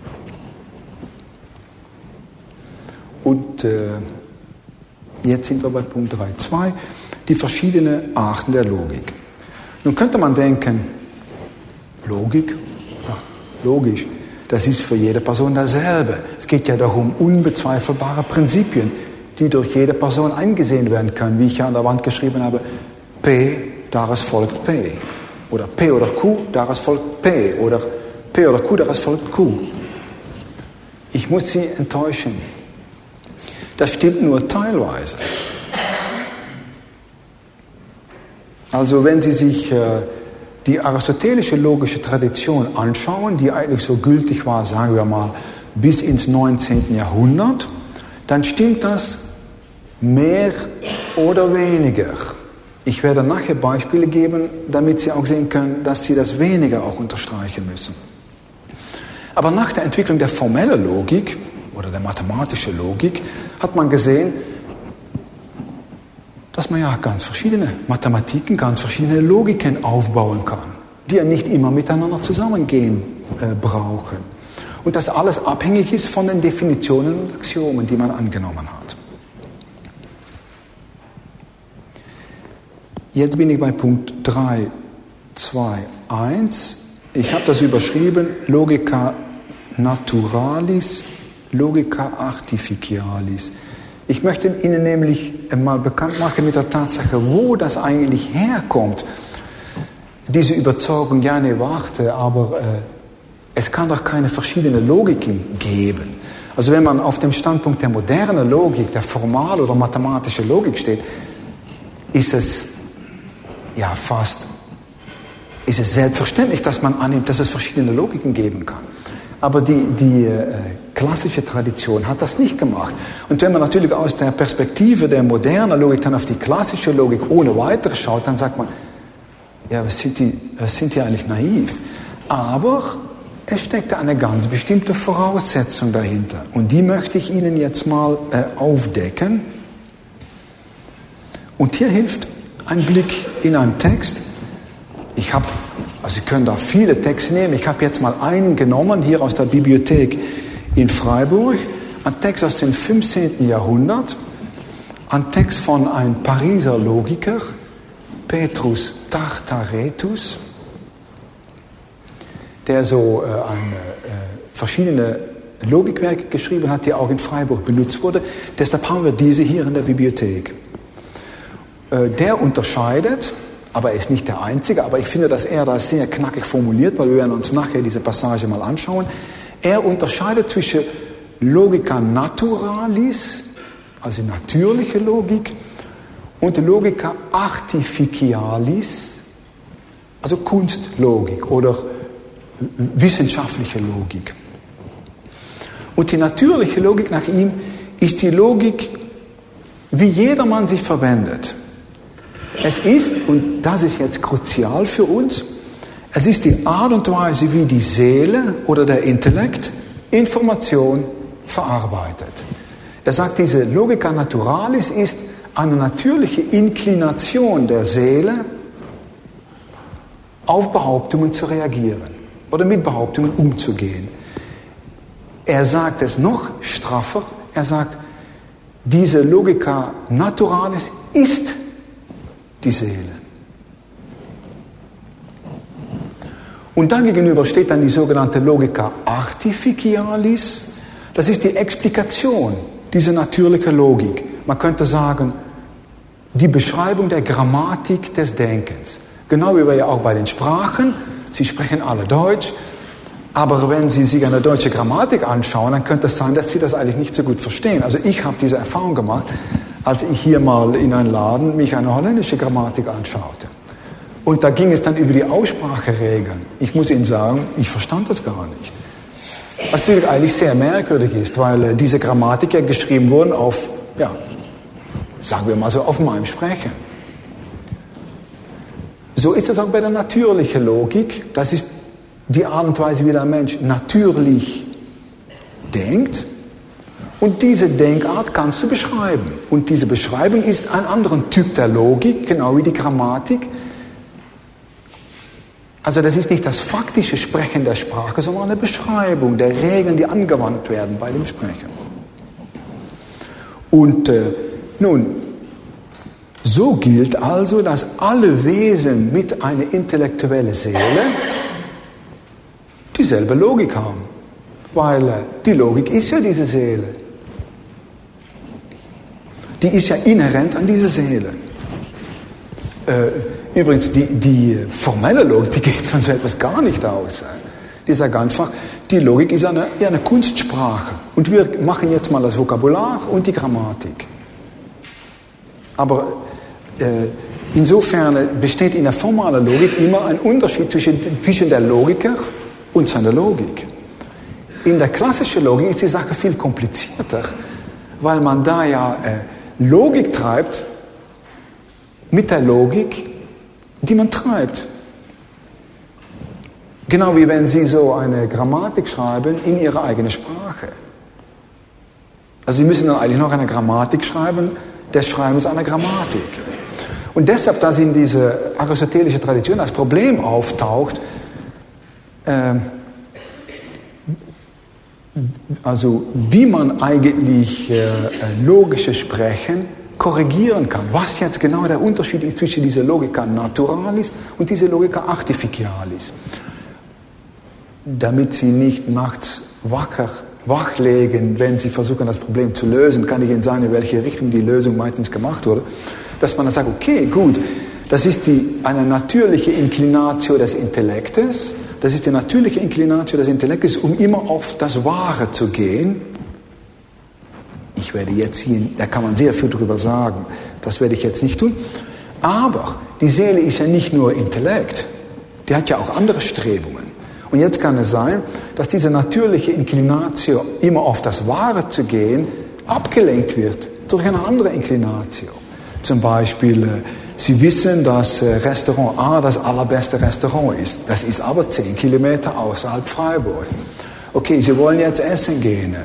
Und jetzt sind wir bei Punkt 3.2, die verschiedenen Arten der Logik. Nun könnte man denken, Logik, ja, logisch, das ist für jede Person dasselbe. Es geht ja darum, unbezweifelbare Prinzipien, die durch jede Person eingesehen werden können, wie ich ja an der Wand geschrieben habe, P, daraus folgt P. Oder P oder Q, daraus folgt P. Oder P oder Q, daraus folgt Q. Ich muss Sie enttäuschen. Das stimmt nur teilweise. Also wenn Sie sich die aristotelische logische Tradition anschauen, die eigentlich so gültig war, sagen wir mal, bis ins 19. Jahrhundert, dann stimmt das mehr oder weniger. Ich werde nachher Beispiele geben, damit Sie auch sehen können, dass Sie das weniger auch unterstreichen müssen. Aber nach der Entwicklung der formellen Logik oder der mathematischen Logik hat man gesehen, dass man ja ganz verschiedene Mathematiken, ganz verschiedene Logiken aufbauen kann, die ja nicht immer miteinander zusammengehen brauchen. Und dass alles abhängig ist von den Definitionen und Axiomen, die man angenommen hat. Jetzt bin ich bei Punkt 3, 2, 1. Ich habe das überschrieben, Logica naturalis, Logica artificialis. Ich möchte Ihnen nämlich mal bekannt machen mit der Tatsache, wo das eigentlich herkommt. Diese Überzeugung, ja, ne, warte, aber es kann doch keine verschiedenen Logiken geben. Also wenn man auf dem Standpunkt der modernen Logik, der formal- oder mathematischen Logik steht, ist es ja ist es selbstverständlich, dass man annimmt, dass es verschiedene Logiken geben kann. Aber die klassische Tradition hat das nicht gemacht. Und wenn man natürlich aus der Perspektive der modernen Logik dann auf die klassische Logik ohne weiteres schaut, dann sagt man, ja, was sind die eigentlich naiv? Aber es steckt eine ganz bestimmte Voraussetzung dahinter. Und die möchte ich Ihnen jetzt mal aufdecken. Und hier hilft ein Blick in einen Text. Sie können da viele Texte nehmen. Ich habe jetzt mal einen genommen, hier aus der Bibliothek in Freiburg. Ein Text aus dem 15. Jahrhundert. Ein Text von einem Pariser Logiker, Petrus Tartaretus, der so verschiedene Logikwerke geschrieben hat, die auch in Freiburg benutzt wurde. Deshalb haben wir diese hier in der Bibliothek. Der unterscheidet, aber er ist nicht der Einzige, aber ich finde, dass er das sehr knackig formuliert, weil wir werden uns nachher diese Passage mal anschauen. Er unterscheidet zwischen Logica naturalis, also natürliche Logik, und Logica artificialis, also Kunstlogik oder wissenschaftliche Logik. Und die natürliche Logik nach ihm ist die Logik, wie jedermann sie verwendet. Es ist, und das ist jetzt kruzial für uns, es ist die Art und Weise, wie die Seele oder der Intellekt Information verarbeitet. Er sagt, diese Logica naturalis ist eine natürliche Inklination der Seele, auf Behauptungen zu reagieren oder mit Behauptungen umzugehen. Er sagt es noch straffer, er sagt, diese Logica naturalis ist die Seele. Und dagegenüber steht dann die sogenannte Logica artificialis. Das ist die Explikation dieser natürlichen Logik. Man könnte sagen, die Beschreibung der Grammatik des Denkens. Genau wie wir ja auch bei den Sprachen, Sie sprechen alle Deutsch, aber wenn Sie sich eine deutsche Grammatik anschauen, dann könnte es sein, dass Sie das eigentlich nicht so gut verstehen. Also ich habe diese Erfahrung gemacht, als ich hier mal in einem Laden mich eine holländische Grammatik anschaute. Und da ging es dann über die Ausspracheregeln. Ich muss Ihnen sagen, ich verstand das gar nicht. Was natürlich eigentlich sehr merkwürdig ist, weil diese Grammatik ja geschrieben wurden auf, ja, sagen wir mal so, auf meinem Sprechen. So ist es auch bei der natürlichen Logik. Das ist die Art und Weise, wie der Mensch natürlich denkt. Und diese Denkart kannst du beschreiben. Und diese Beschreibung ist ein anderer Typ der Logik, genau wie die Grammatik. Also das ist nicht das faktische Sprechen der Sprache, sondern eine Beschreibung der Regeln, die angewandt werden bei dem Sprechen. Und nun, so gilt also, dass alle Wesen mit einer intellektuellen Seele dieselbe Logik haben. Weil die Logik ist ja diese Seele. Die ist ja inhärent an diese Seele. Übrigens, die formelle Logik, die geht von so etwas gar nicht aus. Die sagt einfach, die Logik ist eine Kunstsprache. Und wir machen jetzt mal das Vokabular und die Grammatik. Aber insofern besteht in der formalen Logik immer ein Unterschied zwischen der Logiker und seiner Logik. In der klassischen Logik ist die Sache viel komplizierter, weil man da ja Logik treibt mit der Logik, die man treibt. Genau wie wenn Sie so eine Grammatik schreiben in Ihrer eigenen Sprache. Also Sie müssen dann eigentlich noch eine Grammatik schreiben, des Schreibens einer Grammatik. Und deshalb, dass in dieser aristotelischen Tradition das Problem auftaucht, also wie man eigentlich logisches Sprechen korrigieren kann. Was jetzt genau der Unterschied ist zwischen dieser Logica naturalis und dieser Logica artificialis. Damit Sie nicht nachts wachlegen, wenn Sie versuchen, das Problem zu lösen, kann ich Ihnen sagen, in welche Richtung die Lösung meistens gemacht wurde. Dass man dann sagt, okay, gut, das ist eine natürliche Inklinatio des Intellektes, das ist die natürliche Inklinatio des Intellektes, um immer auf das Wahre zu gehen. Ich werde jetzt hier, da kann man sehr viel drüber sagen, das werde ich jetzt nicht tun. Aber die Seele ist ja nicht nur Intellekt, die hat ja auch andere Strebungen. Und jetzt kann es sein, dass diese natürliche Inklinatio, immer auf das Wahre zu gehen, abgelenkt wird durch eine andere Inklinatio. Zum Beispiel, Sie wissen, dass Restaurant A das allerbeste Restaurant ist. Das ist aber 10 Kilometer außerhalb Freiburg. Okay, Sie wollen jetzt essen gehen.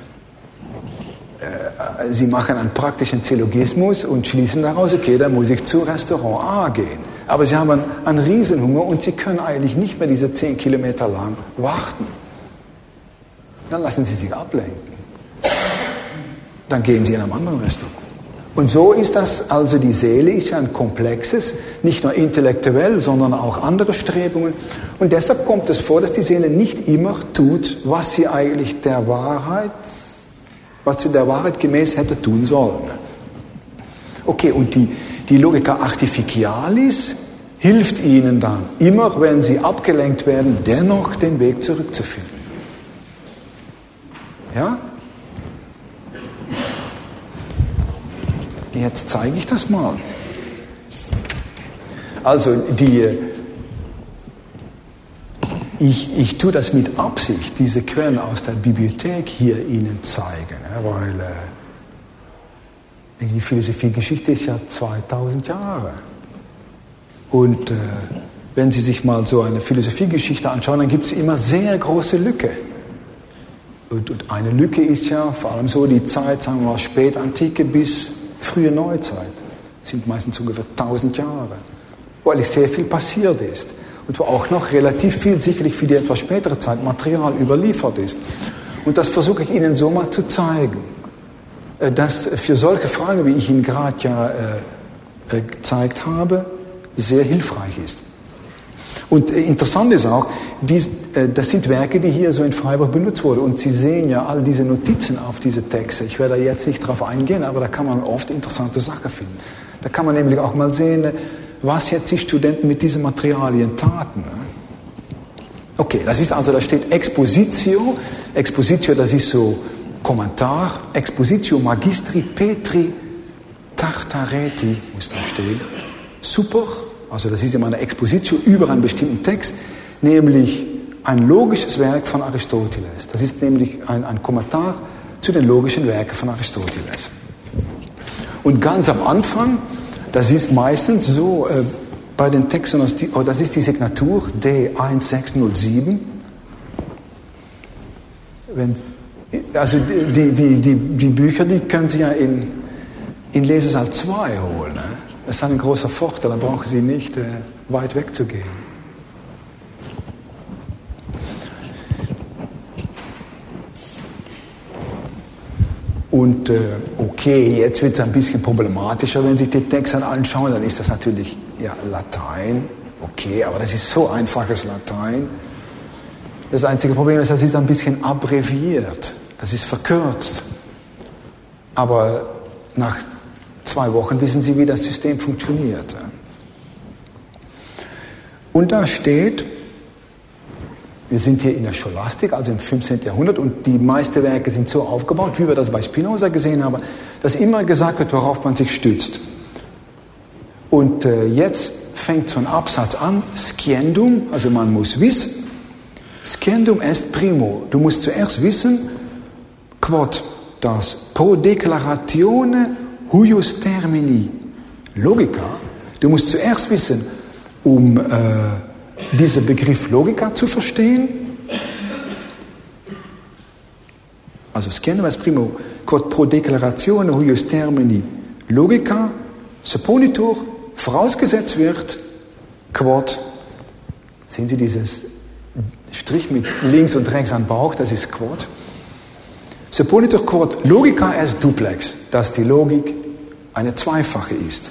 Sie machen einen praktischen Syllogismus und schließen daraus, okay, dann muss ich zu Restaurant A gehen. Aber Sie haben einen Riesenhunger und Sie können eigentlich nicht mehr diese 10 Kilometer lang warten. Dann lassen Sie sich ablenken. Dann gehen Sie in einem anderen Restaurant. Und so ist das, also die Seele ist ja ein komplexes, nicht nur intellektuell, sondern auch andere Strebungen. Und deshalb kommt es vor, dass die Seele nicht immer tut, was sie eigentlich der Wahrheit gemäß hätte tun sollen. Okay, und die Logica artificialis hilft ihnen dann, immer wenn sie abgelenkt werden, dennoch den Weg zurückzufinden. Ja? Jetzt zeige ich das mal. Also ich tue das mit Absicht, diese Quellen aus der Bibliothek hier Ihnen zeigen, weil die Philosophiegeschichte ist ja 2000 Jahre. Und wenn Sie sich mal so eine Philosophiegeschichte anschauen, dann gibt es immer sehr große Lücke. Und eine Lücke ist ja vor allem so die Zeit, sagen wir mal, Spätantike bis frühe Neuzeit. Das sind meistens ungefähr 1000 Jahre, wo eigentlich sehr viel passiert ist. Und wo auch noch relativ viel, sicherlich für die etwas spätere Zeit, Material überliefert ist. Und das versuche ich Ihnen so mal zu zeigen, dass für solche Fragen, wie ich Ihnen gerade ja gezeigt habe, sehr hilfreich ist. Und interessant ist auch, das sind Werke, die hier so in Freiburg benutzt wurden. Und Sie sehen ja all diese Notizen auf diese Texte. Ich werde da jetzt nicht drauf eingehen, aber da kann man oft interessante Sachen finden. Da kann man nämlich auch mal sehen, was jetzt die Studenten mit diesen Materialien taten. Okay, das ist also, da steht Expositio. Expositio, das ist so Kommentar. Expositio Magistri Petri Tartareti, muss da stehen. Super, also das ist immer eine Expositio über einen bestimmten Text, nämlich ein logisches Werk von Aristoteles. Das ist nämlich ein Kommentar zu den logischen Werken von Aristoteles. Und ganz am Anfang, das ist meistens so bei den Texten, das ist die Signatur D1607. Also die Bücher, die können Sie ja in Lesesaal 2 holen. Ne? Das ist ein großer Vorteil, da brauchen Sie nicht weit weg zu gehen. Und okay, jetzt wird es ein bisschen problematischer, wenn Sie die Texte anschauen, dann ist das natürlich ja Latein, okay, aber das ist so einfaches Latein. Das einzige Problem ist, das ist ein bisschen abbreviert, das ist verkürzt. Aber nach 2 Wochen wissen Sie, wie das System funktioniert. Und da steht, wir sind hier in der Scholastik, also im 15. Jahrhundert, und die meisten Werke sind so aufgebaut, wie wir das bei Spinoza gesehen haben, dass immer gesagt wird, worauf man sich stützt. Und jetzt fängt so ein Absatz an, sciendum, also man muss wissen, sciendum est primo, du musst zuerst wissen, quod das pro declaratione huius termini logica Du musst zuerst wissen, um diesen Begriff Logika zu verstehen. Also sciendas primo quod pro declaratione huius termini logica supponitur vorausgesetzt wird, quod, sehen Sie dieses Strich mit links und rechts am Bauch, das ist quod. Supponitur quod logica est duplex, dass die Logik eine zweifache ist.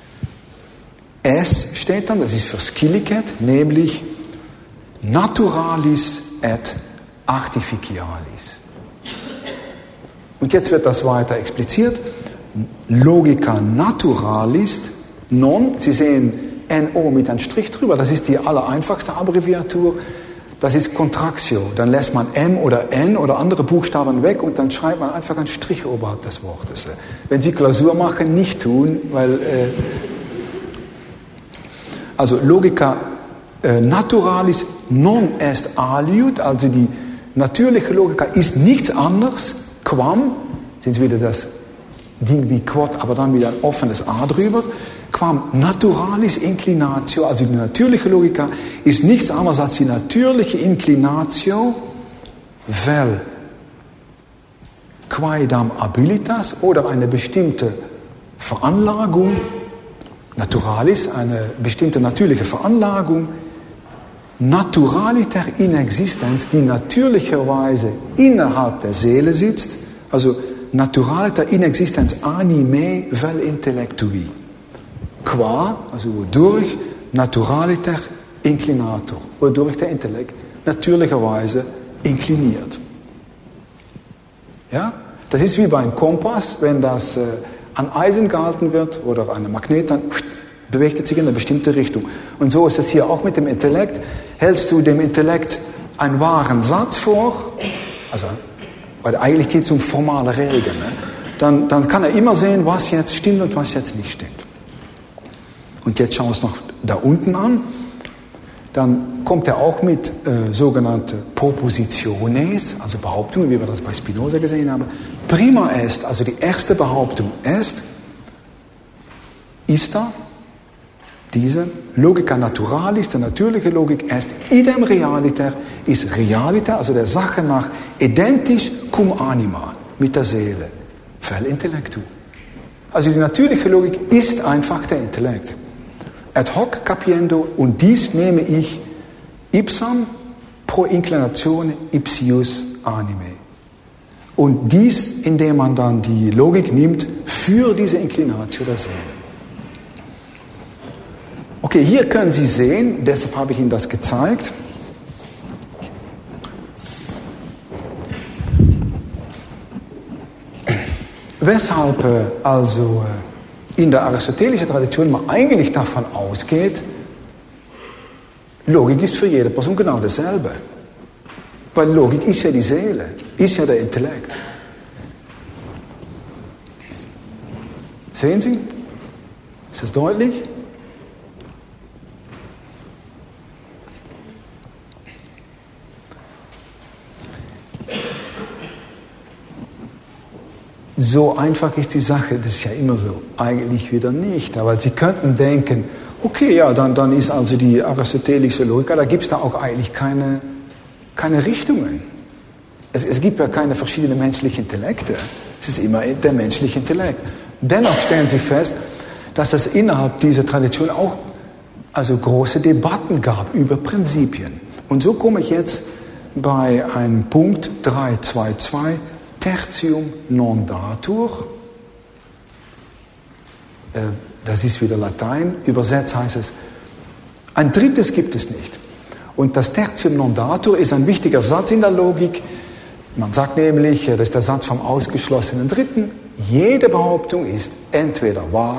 Es steht dann, das ist für Scilicet, nämlich naturalis et artificialis. Und jetzt wird das weiter expliziert. Logica naturalis non, Sie sehen NO mit einem Strich drüber, das ist die allereinfachste Abbreviatur, das ist Contractio. Dann lässt man M oder N oder andere Buchstaben weg und dann schreibt man einfach einen Strich oberhalb des Wortes. Wenn Sie Klausur machen, nicht tun, weil... Also Logica naturalis non est aliud, also die natürliche Logika ist nichts anderes, quam, sind Sie wieder das Ding wie quod, aber dann wieder ein offenes A drüber, quam naturalis inclinatio, also die natürliche Logika ist nichts anderes als die natürliche Inclinatio vel quaedam habilitas oder eine bestimmte Veranlagung, naturalis, eine bestimmte natürliche Veranlagung, naturaliter in existenz, die natürlicherweise innerhalb der Seele sitzt, also naturaliter in existenz anime vel intellectui. Qua, also wodurch, naturaliter inclinator, wodurch der Intellekt natürlicherweise inkliniert. Ja? Das ist wie beim Kompass, wenn das an Eisen gehalten wird oder an einem Magnet, dann bewegt es sich in eine bestimmte Richtung. Und so ist es hier auch mit dem Intellekt. Hältst du dem Intellekt einen wahren Satz vor, also, weil eigentlich geht es um formale Regeln, ne? dann kann er immer sehen, was jetzt stimmt und was jetzt nicht stimmt. Und jetzt schauen wir uns noch da unten an. Dann kommt er auch mit sogenannten Propositiones, also Behauptungen, wie wir das bei Spinoza gesehen haben. Prima est, also die erste Behauptung ist da, diese Logica naturalis, der natürliche Logik, est idem realiter, ist realiter, also der Sache nach, identisch cum anima, mit der Seele, vel intellectu. Also die natürliche Logik ist einfach der Intellekt. Ad hoc capiendo, und dies nehme ich ipsam pro inclinatione ipsius anime. Und dies, indem man dann die Logik nimmt für diese Inclinatio der Seele. Okay, hier können Sie sehen, deshalb habe ich Ihnen das gezeigt. Weshalb also in der aristotelischen Tradition man eigentlich davon ausgeht, Logik ist für jede Person genau dasselbe. Weil Logik ist ja die Seele, ist ja der Intellekt. Sehen Sie? Ist das deutlich? So einfach ist die Sache, das ist ja immer so. Eigentlich wieder nicht. Aber Sie könnten denken, okay, ja, dann ist also die aristotelische Logik, da gibt es da auch eigentlich keine Richtungen. Es gibt ja keine verschiedenen menschlichen Intellekte. Es ist immer der menschliche Intellekt. Dennoch stellen Sie fest, dass es innerhalb dieser Tradition auch also große Debatten gab über Prinzipien. Und so komme ich jetzt bei einem Punkt 3.2.2, Tertium non datur. Das ist wieder Latein. Übersetzt heißt es, ein drittes gibt es nicht. Und das Tertium non datur ist ein wichtiger Satz in der Logik. Man sagt nämlich, das ist der Satz vom ausgeschlossenen Dritten, jede Behauptung ist entweder wahr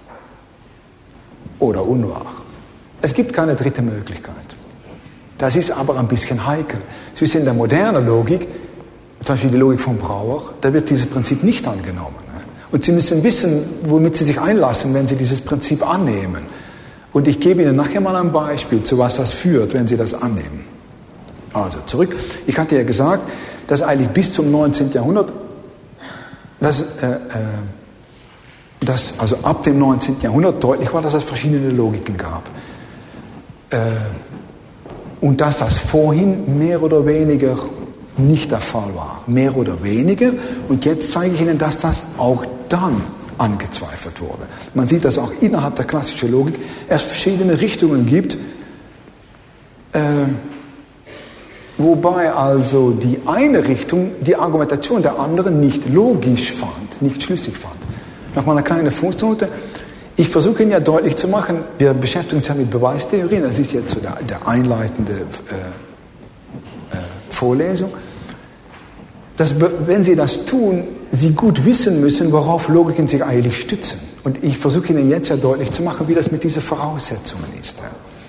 oder unwahr. Es gibt keine dritte Möglichkeit. Das ist aber ein bisschen heikel. Zwischen der modernen Logik, zum Beispiel die Logik von Brouwer, da wird dieses Prinzip nicht angenommen. Und Sie müssen wissen, womit Sie sich einlassen, wenn Sie dieses Prinzip annehmen. Und ich gebe Ihnen nachher mal ein Beispiel, zu was das führt, wenn Sie das annehmen. Also zurück. Ich hatte ja gesagt, dass eigentlich bis zum 19. Jahrhundert dass also ab dem 19. Jahrhundert deutlich war, dass es verschiedene Logiken gab. Und dass das vorhin mehr oder weniger nicht der Fall war. Mehr oder weniger. Und jetzt zeige ich Ihnen, dass das auch dann angezweifelt wurde. Man sieht, dass auch innerhalb der klassischen Logik es verschiedene Richtungen gibt, wobei also die eine Richtung die Argumentation der anderen nicht logisch fand, nicht schlüssig fand. Nochmal eine kleine Fußnote. Ich versuche Ihnen ja deutlich zu machen, wir beschäftigen uns ja mit Beweistheorien, das ist jetzt so der einleitende Vorlesung, dass, wenn Sie das tun, Sie gut wissen müssen, worauf Logiken sich eigentlich stützen. Und ich versuche Ihnen jetzt ja deutlich zu machen, wie das mit diesen Voraussetzungen ist.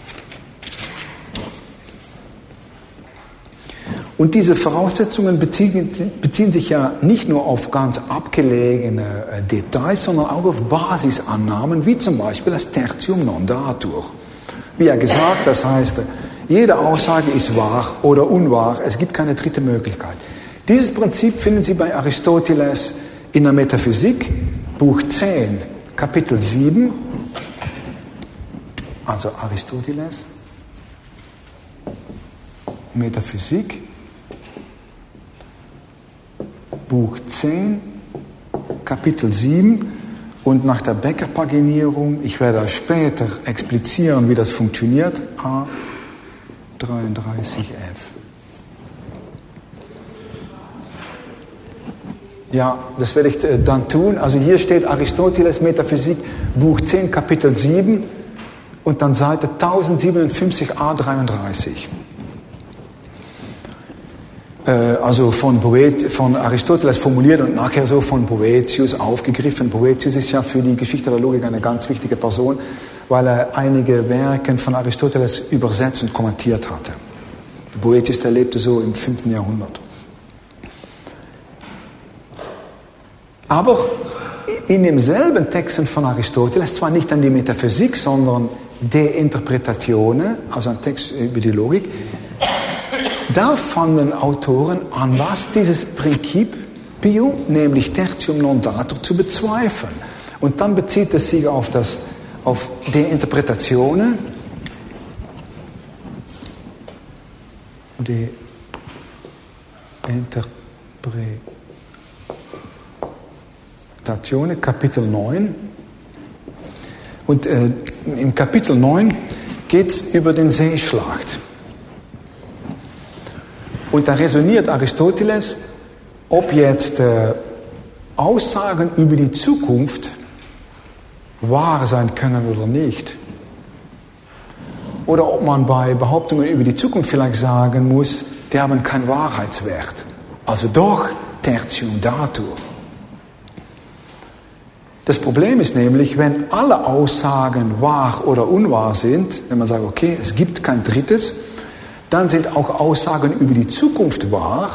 Und diese Voraussetzungen beziehen sich ja nicht nur auf ganz abgelegene Details, sondern auch auf Basisannahmen, wie zum Beispiel das Tertium non datur. Wie ja gesagt, das heißt, jede Aussage ist wahr oder unwahr, es gibt keine dritte Möglichkeit. Dieses Prinzip finden Sie bei Aristoteles in der Metaphysik, Buch 10, Kapitel 7, also Aristoteles, Metaphysik, Buch 10, Kapitel 7 und nach der Becker-Paginierung, ich werde später explizieren, wie das funktioniert, A33F. Ja, das werde ich dann tun. Also hier steht Aristoteles Metaphysik, Buch 10, Kapitel 7 und dann Seite 1057a33. Also von Aristoteles formuliert und nachher so von Boëthius aufgegriffen. Boëthius ist ja für die Geschichte der Logik eine ganz wichtige Person, weil er einige Werke von Aristoteles übersetzt und kommentiert hatte. Boëthius, der lebte so im 5. Jahrhundert. Aber in demselben Texten von Aristoteles, zwar nicht an die Metaphysik, sondern De Interpretatione, also ein Text über die Logik, da fanden Autoren Anlass, dieses Principio, nämlich Tertium non datur, zu bezweifeln. Und dann bezieht es sich auf De Interpretatione, De Interpretatione, Kapitel 9. Und im Kapitel 9 geht es über den Seeschlacht. Und da resoniert Aristoteles, ob jetzt Aussagen über die Zukunft wahr sein können oder nicht. Oder ob man bei Behauptungen über die Zukunft vielleicht sagen muss, die haben keinen Wahrheitswert. Also doch Tertium datur. Das Problem ist nämlich, wenn alle Aussagen wahr oder unwahr sind, wenn man sagt, okay, es gibt kein drittes, dann sind auch Aussagen über die Zukunft wahr.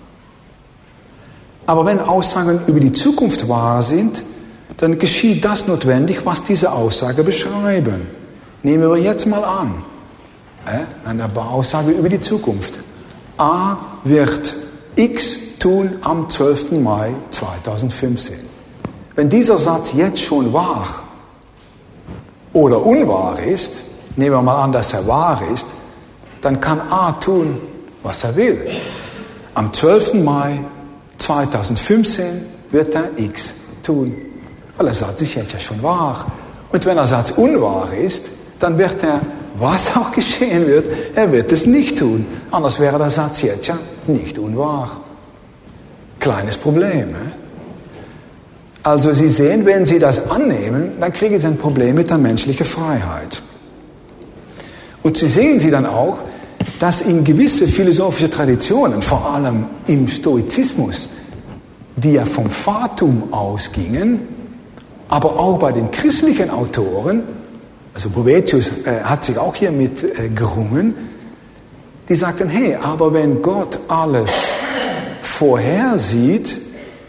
Aber wenn Aussagen über die Zukunft wahr sind, dann geschieht das notwendig, was diese Aussage beschreiben. Nehmen wir jetzt mal an, eine Aussage über die Zukunft. A wird X tun am 12. Mai 2015. Wenn dieser Satz jetzt schon wahr oder unwahr ist, nehmen wir mal an, dass er wahr ist, dann kann A tun, was er will. Am 12. Mai 2015 wird er X tun. Weil der Satz ist jetzt ja schon wahr. Und wenn der Satz unwahr ist, dann wird er, was auch geschehen wird, er wird es nicht tun. Anders wäre der Satz jetzt ja nicht unwahr. Kleines Problem. Also Sie sehen, wenn Sie das annehmen, dann kriegen Sie ein Problem mit der menschlichen Freiheit. Und Sie sehen Sie dann auch, dass in gewisse philosophische Traditionen, vor allem im Stoizismus, die ja vom Fatum ausgingen, aber auch bei den christlichen Autoren, also Boëthius hat sich auch hier mit gerungen, die sagten, hey, aber wenn Gott alles vorhersieht,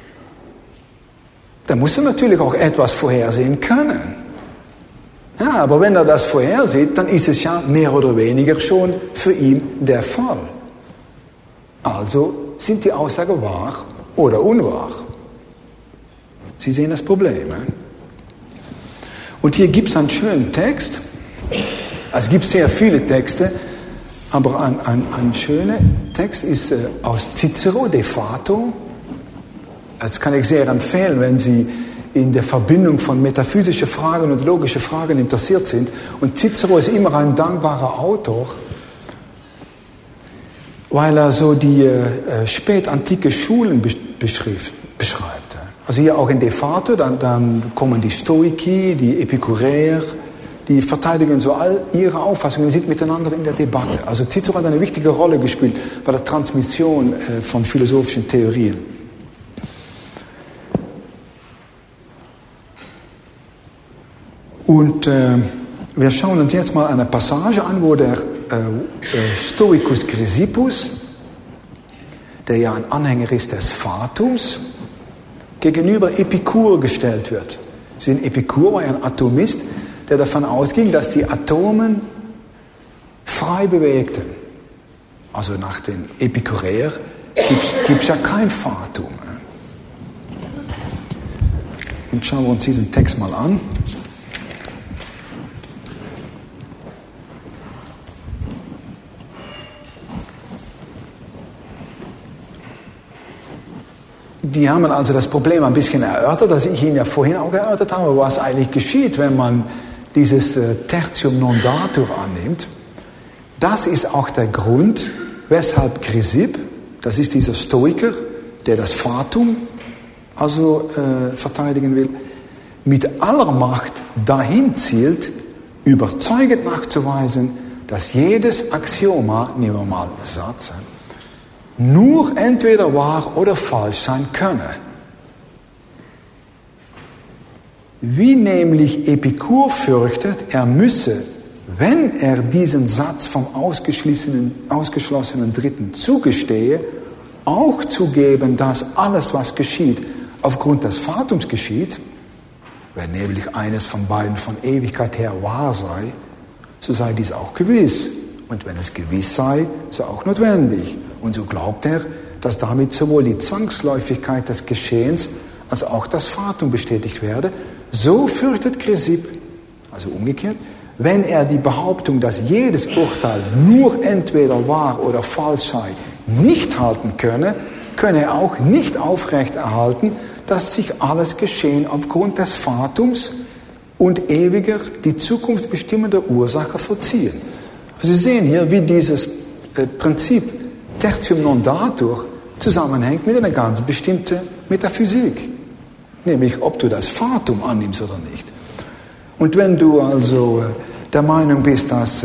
dann muss er natürlich auch etwas vorhersehen können. Ja, aber wenn er das vorhersieht, dann ist es ja mehr oder weniger schon für ihn der Fall. Also sind die Aussagen wahr oder unwahr. Sie sehen das Problem. Und hier gibt es einen schönen Text. Es gibt sehr viele Texte, aber ein schöner Text ist aus Cicero, De Fato. Das kann ich sehr empfehlen, wenn Sie in der Verbindung von metaphysischen Fragen und logischen Fragen interessiert sind. Und Cicero ist immer ein dankbarer Autor, weil er so die spätantike Schulen beschreibt. Also hier auch in De Fato, dann kommen die Stoiki, die Epikureer, die verteidigen so all ihre Auffassungen, sind miteinander in der Debatte. Also Cicero hat eine wichtige Rolle gespielt bei der Transmission von philosophischen Theorien. Und wir schauen uns jetzt mal eine Passage an, wo der Stoicus Chrysippus, der ja ein Anhänger ist des Fatums, gegenüber Epikur gestellt wird. Epikur war ein Atomist, der davon ausging, dass die Atomen frei bewegten. Also nach den Epikureer gibt es ja kein Fatum. Und schauen wir uns diesen Text mal an. Die haben also das Problem ein bisschen erörtert, das ich Ihnen ja vorhin auch erörtert habe, was eigentlich geschieht, wenn man dieses Tertium non datur annimmt. Das ist auch der Grund, weshalb Chrysipp, das ist dieser Stoiker, der das Fatum also verteidigen will, mit aller Macht dahin zielt, überzeugend nachzuweisen, dass jedes Axioma, nehmen wir mal Satz, nur entweder wahr oder falsch sein könne. Wie nämlich Epikur fürchtet, er müsse, wenn er diesen Satz vom ausgeschlossenen Dritten zugestehe, auch zugeben, dass alles, was geschieht, aufgrund des Fatums geschieht, wenn nämlich eines von beiden von Ewigkeit her wahr sei, so sei dies auch gewiss. Und wenn es gewiss sei, so auch notwendig. Und so glaubt er, dass damit sowohl die Zwangsläufigkeit des Geschehens als auch das Fatum bestätigt werde. So fürchtet Chrysipp, also umgekehrt, wenn er die Behauptung, dass jedes Urteil nur entweder wahr oder falsch sei, nicht halten könne, könne er auch nicht aufrechterhalten, dass sich alles Geschehen aufgrund des Fatums und ewiger, die Zukunft bestimmender Ursache vollziehen. Sie sehen hier, wie dieses Prinzip Tertium non datur zusammenhängt mit einer ganz bestimmten Metaphysik. Nämlich, ob du das Fatum annimmst oder nicht. Und wenn du also der Meinung bist, dass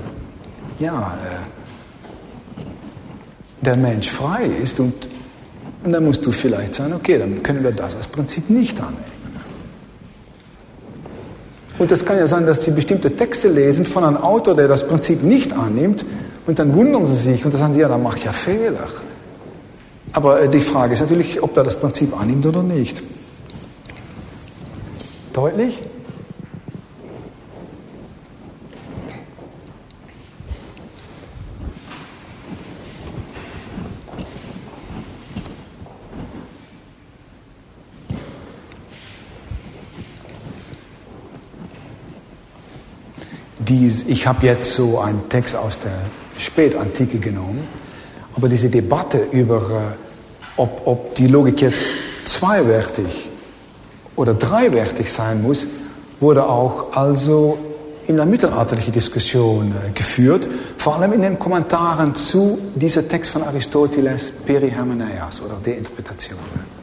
der Mensch frei ist, und dann musst du vielleicht sagen, okay, dann können wir das als Prinzip nicht annehmen. Und das kann ja sein, dass Sie bestimmte Texte lesen von einem Autor, der das Prinzip nicht annimmt, und dann wundern Sie sich und dann sagen Sie, ja, dann mache ich ja Fehler. Aber die Frage ist natürlich, ob er das Prinzip annimmt oder nicht. Deutlich? Ich habe jetzt so einen Text aus der Spätantike genommen, aber diese Debatte über, ob die Logik jetzt zweiwertig oder dreiwertig sein muss, wurde auch also in der mittelalterlichen Diskussion geführt, vor allem in den Kommentaren zu diesem Text von Aristoteles, Perihermeneias oder der Interpretation.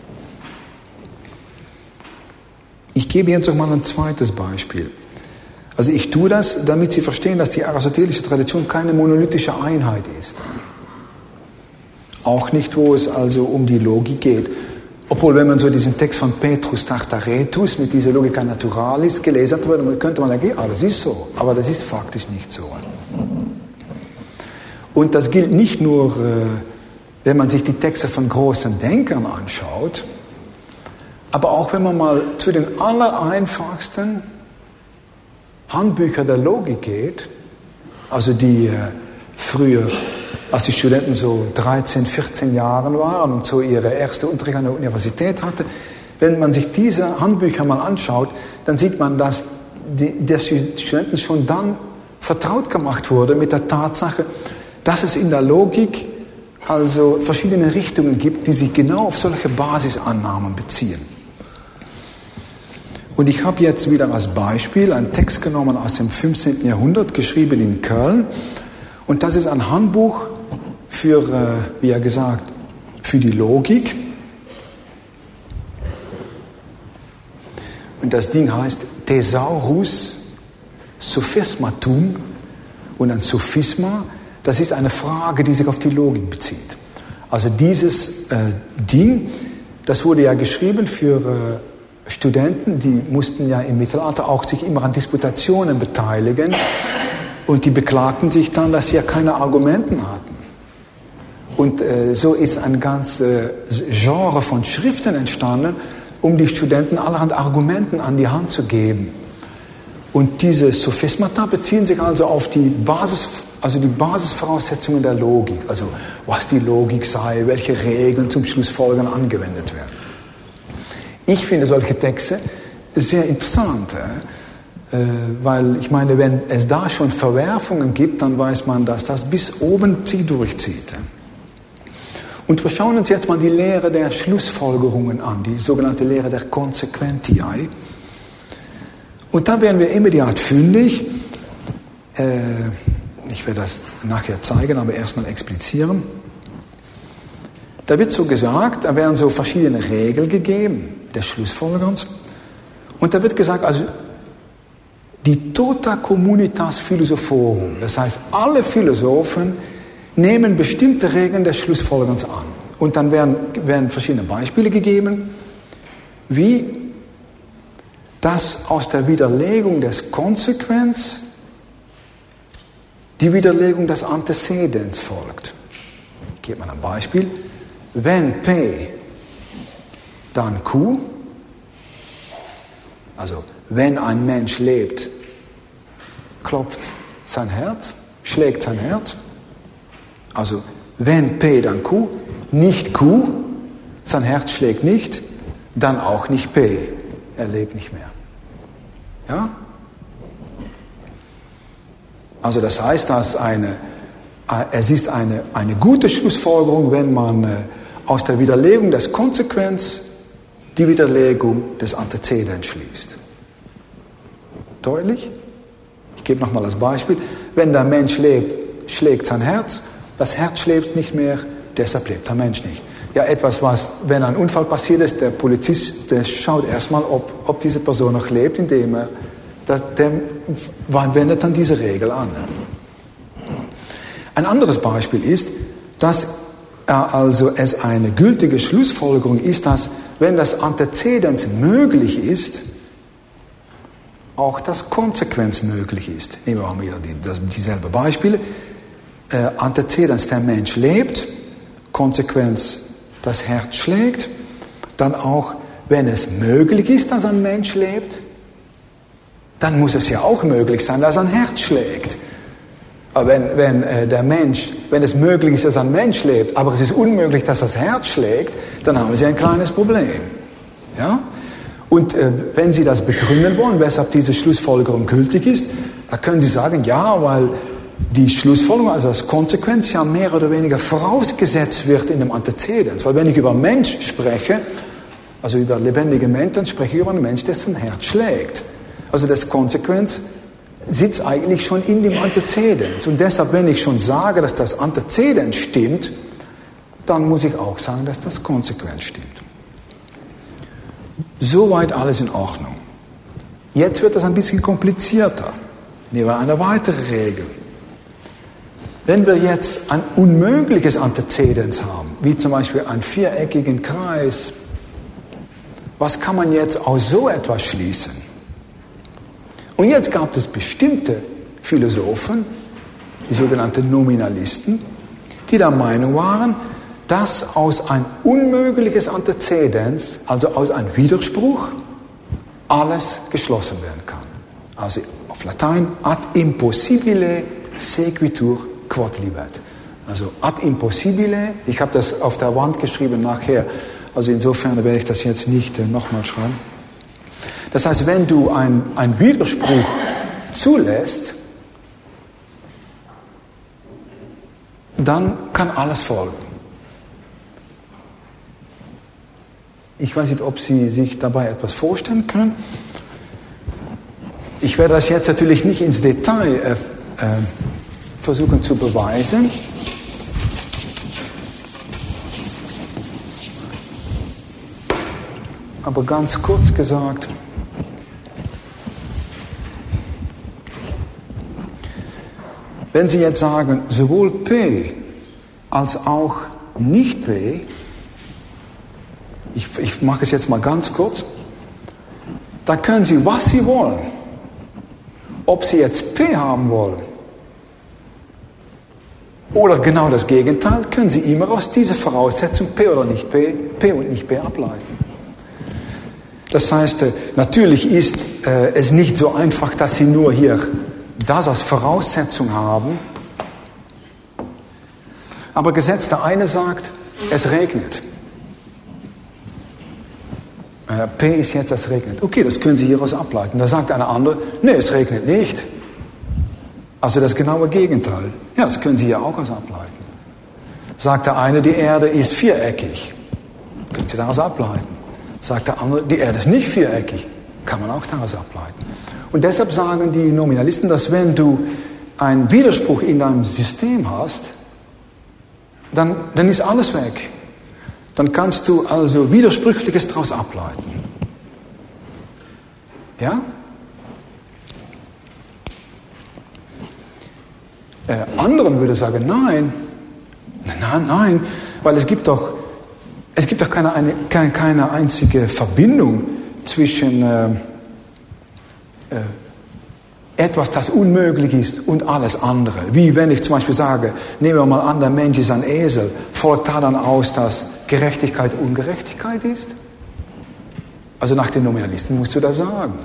Ich gebe jetzt noch mal ein zweites Beispiel. Also ich tue das, damit Sie verstehen, dass die aristotelische Tradition keine monolithische Einheit ist. Auch nicht, wo es also um die Logik geht. Obwohl, wenn man so diesen Text von Petrus Tartaretus mit dieser Logica Naturalis gelesen hat, könnte man denken, ja, das ist so. Aber das ist faktisch nicht so. Und das gilt nicht nur, wenn man sich die Texte von großen Denkern anschaut, aber auch wenn man mal zu den allereinfachsten Handbücher der Logik geht, also die früher, als die Studenten so 13, 14 Jahre waren und so ihre erste Unterricht an der Universität hatten, wenn man sich diese Handbücher mal anschaut, dann sieht man, dass der Studenten schon dann vertraut gemacht wurde mit der Tatsache, dass es in der Logik also verschiedene Richtungen gibt, die sich genau auf solche Basisannahmen beziehen. Und ich habe jetzt wieder als Beispiel einen Text genommen aus dem 15. Jahrhundert, geschrieben in Köln. Und das ist ein Handbuch für, wie ja gesagt, für die Logik. Und das Ding heißt Thesaurus Sophismatum. Und ein Sophisma, das ist eine Frage, die sich auf die Logik bezieht. Also dieses Ding, das wurde ja geschrieben für Studenten, die mussten ja im Mittelalter auch sich immer an Disputationen beteiligen. Und die beklagten sich dann, dass sie ja keine Argumenten hatten. Und so ist ein ganzes Genre von Schriften entstanden, um die Studenten allerhand Argumenten an die Hand zu geben. Und diese Sophismata beziehen sich also auf die Basisvoraussetzungen der Logik. Also was die Logik sei, welche Regeln zum Schlussfolgern angewendet werden. Ich finde solche Texte sehr interessant. Weil ich meine, wenn es da schon Verwerfungen gibt, dann weiß man, dass das bis oben sich durchzieht. Und wir schauen uns jetzt mal die Lehre der Schlussfolgerungen an, die sogenannte Lehre der Consequentiae. Und da werden wir immediat fündig. Ich werde das nachher zeigen, aber erstmal explizieren. Da wird so gesagt, da werden so verschiedene Regeln gegeben, des Schlussfolgerns. Und da wird gesagt, also die tota communitas philosophorum, das heißt, alle Philosophen nehmen bestimmte Regeln des Schlussfolgerns an. Und dann werden verschiedene Beispiele gegeben, wie dass aus der Widerlegung des Konsequens die Widerlegung des Antezedens folgt. Ich gebe mal ein Beispiel. Wenn P, dann Q. Also, wenn ein Mensch lebt, klopft sein Herz, schlägt sein Herz. Also, wenn P, dann Q, nicht Q, sein Herz schlägt nicht, dann auch nicht P, er lebt nicht mehr. Ja? Also, das heißt, dass es ist eine gute Schlussfolgerung, wenn man aus der Widerlegung des Konsequenz die Widerlegung des Antezedens schließt. Deutlich? Ich gebe nochmal das Beispiel. Wenn der Mensch lebt, schlägt sein Herz. Das Herz schlägt nicht mehr, deshalb lebt der Mensch nicht. Ja, etwas, was, wenn ein Unfall passiert ist, der Polizist, der schaut erstmal, ob diese Person noch lebt, indem er, wendet dann diese Regel an. Ein anderes Beispiel ist, dass also es eine gültige Schlussfolgerung ist, dass, wenn das Antezedens möglich ist, auch das Konsequenz möglich ist. Nehmen wir mal wieder dieselben Beispiele. Antezedens, der Mensch lebt, Konsequenz, das Herz schlägt. Dann auch, wenn es möglich ist, dass ein Mensch lebt, dann muss es ja auch möglich sein, dass ein Herz schlägt. Aber wenn es möglich ist, dass ein Mensch lebt, aber es ist unmöglich, dass das Herz schlägt, dann haben Sie ein kleines Problem. Ja? Und wenn Sie das begründen wollen, weshalb diese Schlussfolgerung gültig ist, da können Sie sagen, ja, weil die Schlussfolgerung, also das Konsequenz ja mehr oder weniger vorausgesetzt wird in dem Antezedens. Weil wenn ich über Mensch spreche, also über lebendige Menschen, dann spreche ich über einen Mensch, dessen Herz schlägt. Also das Konsequenz sitzt eigentlich schon in dem Antezedens. Und deshalb, wenn ich schon sage, dass das Antezedens stimmt, dann muss ich auch sagen, dass das Konsequenz stimmt. Soweit alles in Ordnung. Jetzt wird das ein bisschen komplizierter. Nehmen wir eine weitere Regel. Wenn wir jetzt ein unmögliches Antezedens haben, wie zum Beispiel einen viereckigen Kreis, was kann man jetzt aus so etwas schließen? Und jetzt gab es bestimmte Philosophen, die sogenannten Nominalisten, die der Meinung waren, dass aus ein unmögliches Antezedens, also aus einem Widerspruch, alles geschlossen werden kann. Also auf Latein, ad impossibile sequitur quod libet. Also ad impossibile, ich habe das auf der Wand geschrieben nachher, also insofern werde ich das jetzt nicht nochmal schreiben. Das heißt, wenn du einen Widerspruch zulässt, dann kann alles folgen. Ich weiß nicht, ob Sie sich dabei etwas vorstellen können. Ich werde das jetzt natürlich nicht ins Detail versuchen zu beweisen. Aber ganz kurz gesagt, wenn Sie jetzt sagen, sowohl P als auch nicht P, ich mache es jetzt mal ganz kurz, da können Sie, was Sie wollen, ob Sie jetzt P haben wollen oder genau das Gegenteil, können Sie immer aus dieser Voraussetzung P oder nicht P, P und nicht P ableiten. Das heißt, natürlich ist es nicht so einfach, dass Sie nur hier das als Voraussetzung haben. Aber Gesetz der eine sagt, es regnet. P ist jetzt, es regnet. Okay, das können Sie hieraus ableiten. Da sagt eine andere, nee, es regnet nicht. Also das genaue Gegenteil. Ja, das können Sie hier auch aus ableiten. Sagt der eine, die Erde ist viereckig. Können Sie daraus ableiten. Sagt der andere, die Erde ist nicht viereckig. Kann man auch daraus ableiten. Und deshalb sagen die Nominalisten, dass wenn du einen Widerspruch in deinem System hast, dann ist alles weg. Dann kannst du also Widersprüchliches daraus ableiten. Ja? Anderen würde sagen, nein, weil es gibt doch keine einzige Verbindung zwischen etwas, das unmöglich ist und alles andere. Wie wenn ich zum Beispiel sage, nehmen wir mal an, der Mensch ist ein Esel, folgt da dann aus, dass Gerechtigkeit Ungerechtigkeit ist? Also nach den Nominalisten musst du das sagen.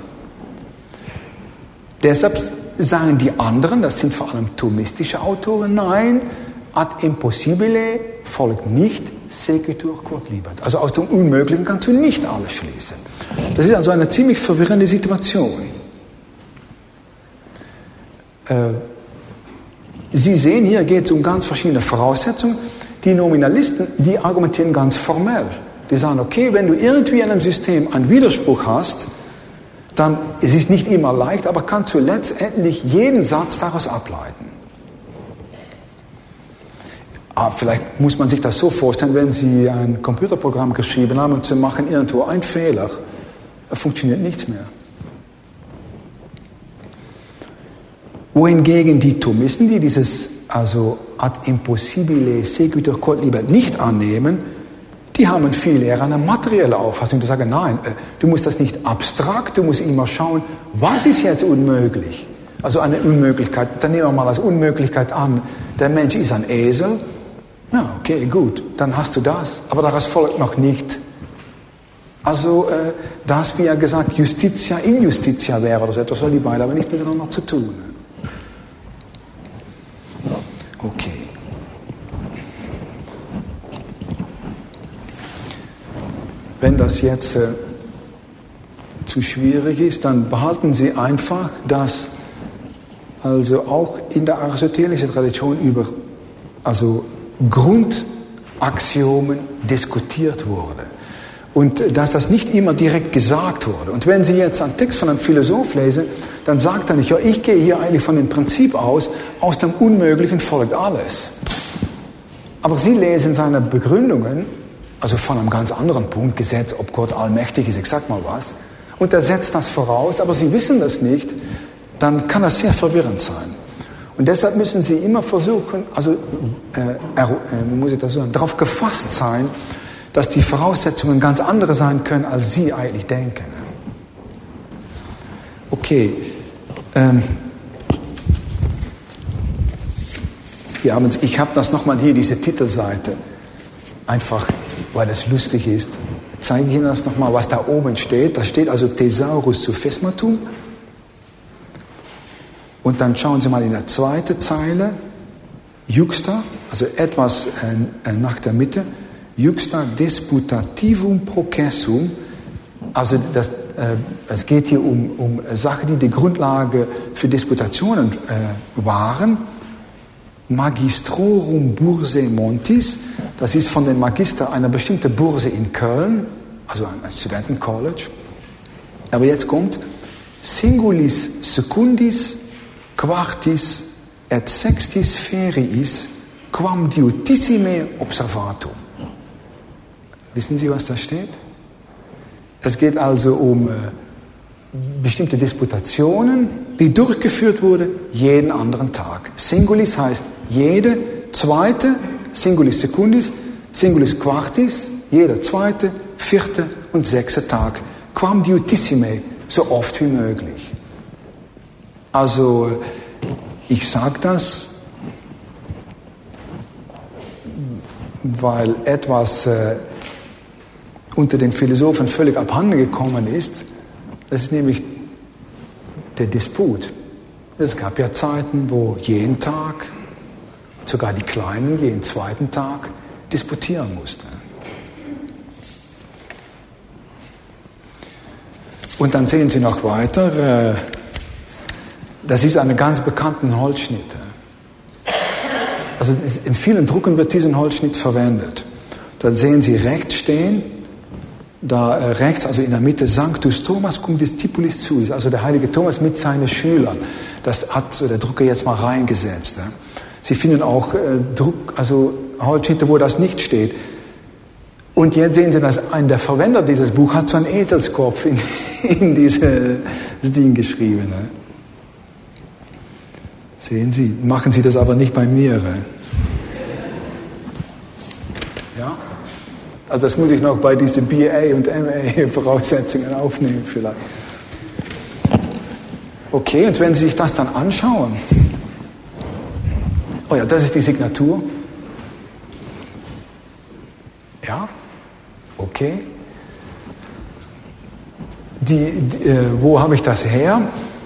Deshalb sagen die anderen, das sind vor allem thomistische Autoren, nein, ad impossibile folgt nicht sequitur quod libet. Also aus dem Unmöglichen kannst du nicht alles schließen. Das ist also eine ziemlich verwirrende Situation. Sie sehen, hier geht es um ganz verschiedene Voraussetzungen. Die Nominalisten, die argumentieren ganz formell. Die sagen, okay, wenn du irgendwie in einem System einen Widerspruch hast, dann, es ist nicht immer leicht, aber kannst du letztendlich jeden Satz daraus ableiten. Aber vielleicht muss man sich das so vorstellen, wenn Sie ein Computerprogramm geschrieben haben und Sie machen irgendwo einen Fehler, da funktioniert nichts mehr. Wohingegen die Thomisten, die dieses also ad impossibile sequitur quod libet nicht annehmen, die haben viel eher eine materielle Auffassung. Die sagen, nein, du musst das nicht abstrakt, du musst immer schauen, was ist jetzt unmöglich? Also eine Unmöglichkeit, dann nehmen wir mal als Unmöglichkeit an, der Mensch ist ein Esel. Ja, okay, gut, dann hast du das, aber daraus folgt noch nicht. Also, das, wie er gesagt, Justitia injustitia wäre oder so etwas, weil die beiden aber nicht miteinander zu tun. Okay. Wenn das jetzt zu schwierig ist, dann behalten Sie einfach, dass also auch in der aristotelischen Tradition über also Grundaxiomen diskutiert wurde. Und dass das nicht immer direkt gesagt wurde. Und wenn Sie jetzt einen Text von einem Philosoph lesen, dann sagt er nicht, ja, ich gehe hier eigentlich von dem Prinzip aus dem Unmöglichen folgt alles. Aber Sie lesen seine Begründungen, also von einem ganz anderen Punkt, Gesetz, ob Gott allmächtig ist, ich sag mal was, und er setzt das voraus, aber Sie wissen das nicht, dann kann das sehr verwirrend sein. Und deshalb müssen Sie immer versuchen, also, wie muss ich das sagen, darauf gefasst sein, dass die Voraussetzungen ganz andere sein können, als Sie eigentlich denken. Okay. Ich habe das nochmal hier, diese Titelseite, einfach, weil es lustig ist, zeige ich Ihnen das nochmal, was da oben steht. Da steht also Thesaurus Sophismatum. Und dann schauen Sie mal in der zweiten Zeile, Juxta, also etwas nach der Mitte, Juxta disputativum processum, also es geht hier um Sachen, die Grundlage für Disputationen waren. Magistrorum Bursae Montis, das ist von den Magister einer bestimmten Burse in Köln, also ein Studentencollege. Aber jetzt kommt Singulis secundis quartis et sextis feriis quam diutissime observatum. Wissen Sie, was da steht? Es geht also um bestimmte Disputationen, die durchgeführt wurden jeden anderen Tag. Singulis heißt jede zweite, Singulis secundis, Singulis quartis, jeder zweite, vierte und sechste Tag. Quam diutissime, so oft wie möglich. Also, ich sage das, weil etwas unter den Philosophen völlig abhanden gekommen ist. Das ist nämlich der Disput. Es gab ja Zeiten, wo jeden Tag, sogar die Kleinen jeden zweiten Tag, disputieren mussten. Und dann sehen Sie noch weiter, das ist eine ganz bekannte Holzschnitt. Also in vielen Drucken wird diesen Holzschnitt verwendet. Dann sehen Sie rechts stehen, da rechts, also in der Mitte, Sanctus Thomas cum discipulis suis, also der heilige Thomas mit seinen Schülern. Das hat so der Drucker jetzt mal reingesetzt. Sie finden auch Holzschnitte, wo das nicht steht. Und jetzt sehen Sie, dass der Verwender dieses Buch hat so einen Eselskopf in dieses Ding geschrieben. Sehen Sie, machen Sie das aber nicht bei mir. Ja? Also das muss ich noch bei diesen BA und MA Voraussetzungen aufnehmen vielleicht. Okay, und wenn Sie sich das dann anschauen, oh ja, das ist die Signatur. Ja, okay. Wo habe ich das her?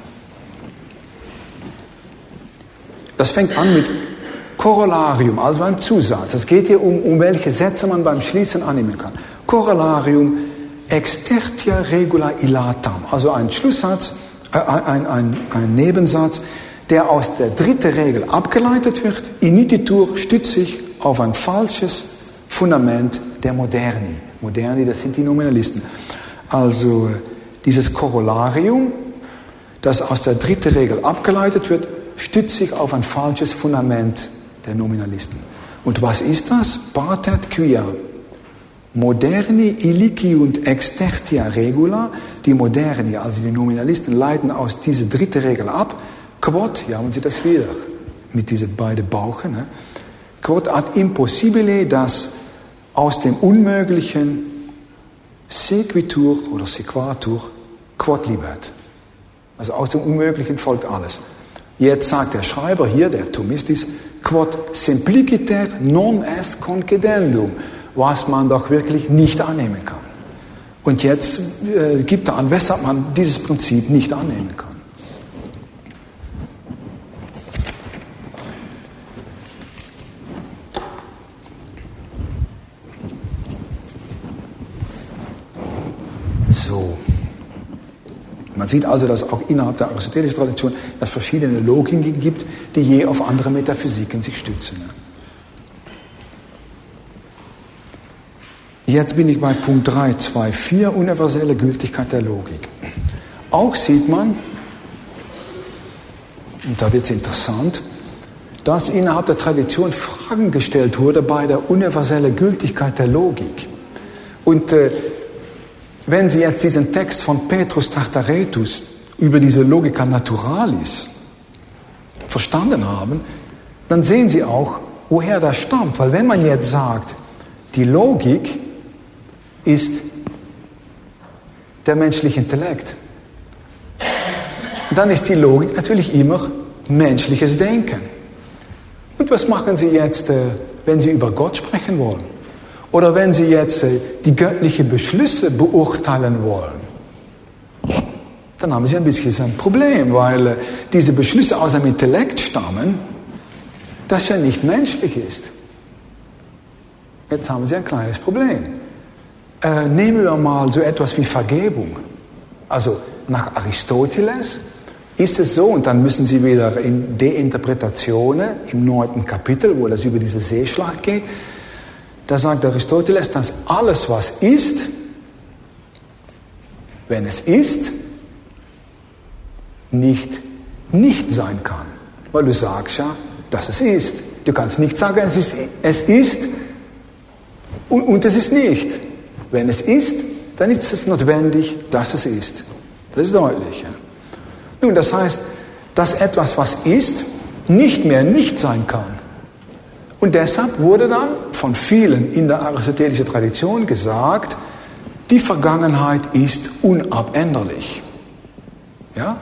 Das fängt an mit Corollarium, also ein Zusatz. Es geht hier um welche Sätze man beim Schließen annehmen kann. Corollarium extertia regula illatam, also ein Schlusssatz, ein Nebensatz, der aus der dritten Regel abgeleitet wird. Inititur stützt sich auf ein falsches Fundament der Moderni. Moderni, das sind die Nominalisten. Also dieses Corollarium, das aus der dritten Regel abgeleitet wird, stützt sich auf ein falsches Fundament der Nominalisten. Und was ist das? Partet quia moderni illiciunt extertia regula. Die Moderni, also die Nominalisten, leiten aus dieser dritten Regel ab. Quod, hier haben Sie das wieder, mit diesen beiden Bauchen. Quod ad impossibile, das aus dem Unmöglichen sequitur oder sequatur quod libet. Also aus dem Unmöglichen folgt alles. Jetzt sagt der Schreiber hier, der Thomistis, quod simpliciter non est concedendum, was man doch wirklich nicht annehmen kann. Und jetzt gibt er an, weshalb man dieses Prinzip nicht annehmen kann. So. Man sieht also, dass auch innerhalb der aristotelischen Tradition es verschiedene Logiken gibt, die je auf andere Metaphysiken sich stützen. Jetzt bin ich bei Punkt 3.2.4, universelle Gültigkeit der Logik. Auch sieht man, und da wird es interessant, dass innerhalb der Tradition Fragen gestellt wurden bei der universellen Gültigkeit der Logik. Und wenn Sie jetzt diesen Text von Petrus Tartaretus über diese Logica Naturalis verstanden haben, dann sehen Sie auch, woher das stammt. Weil wenn man jetzt sagt, die Logik ist der menschliche Intellekt, dann ist die Logik natürlich immer menschliches Denken. Und was machen Sie jetzt, wenn Sie über Gott sprechen wollen? Oder wenn Sie jetzt die göttlichen Beschlüsse beurteilen wollen, dann haben Sie ein bisschen ein Problem, weil diese Beschlüsse aus dem Intellekt stammen, das ja nicht menschlich ist. Jetzt haben Sie ein kleines Problem. Nehmen wir mal so etwas wie Vergebung. Also nach Aristoteles ist es so, und dann müssen Sie wieder in De Interpretatione im 9. Kapitel, wo es über diese Seeschlacht geht, da sagt Aristoteles, dass alles, was ist, wenn es ist, nicht sein kann. Weil du sagst ja, dass es ist. Du kannst nicht sagen, es ist und es ist nicht. Wenn es ist, dann ist es notwendig, dass es ist. Das ist deutlich. Ja? Nun, das heißt, dass etwas, was ist, nicht mehr nicht sein kann. Und deshalb wurde dann von vielen in der aristotelischen Tradition gesagt, die Vergangenheit ist unabänderlich. Ja?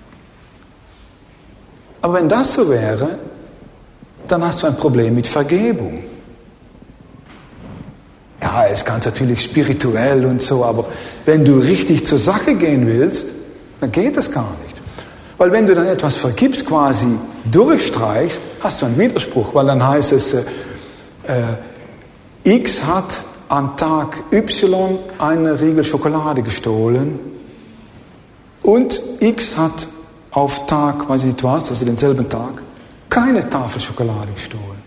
Aber wenn das so wäre, dann hast du ein Problem mit Vergebung. Ja, es ist ganz natürlich spirituell und so, aber wenn du richtig zur Sache gehen willst, dann geht das gar nicht. Weil wenn du dann etwas vergibst, quasi durchstreichst, hast du einen Widerspruch, weil dann heißt es, X hat an Tag Y eine Riegel Schokolade gestohlen und X hat auf Tag, weiß ich nicht was, also denselben Tag, keine Tafel Schokolade gestohlen.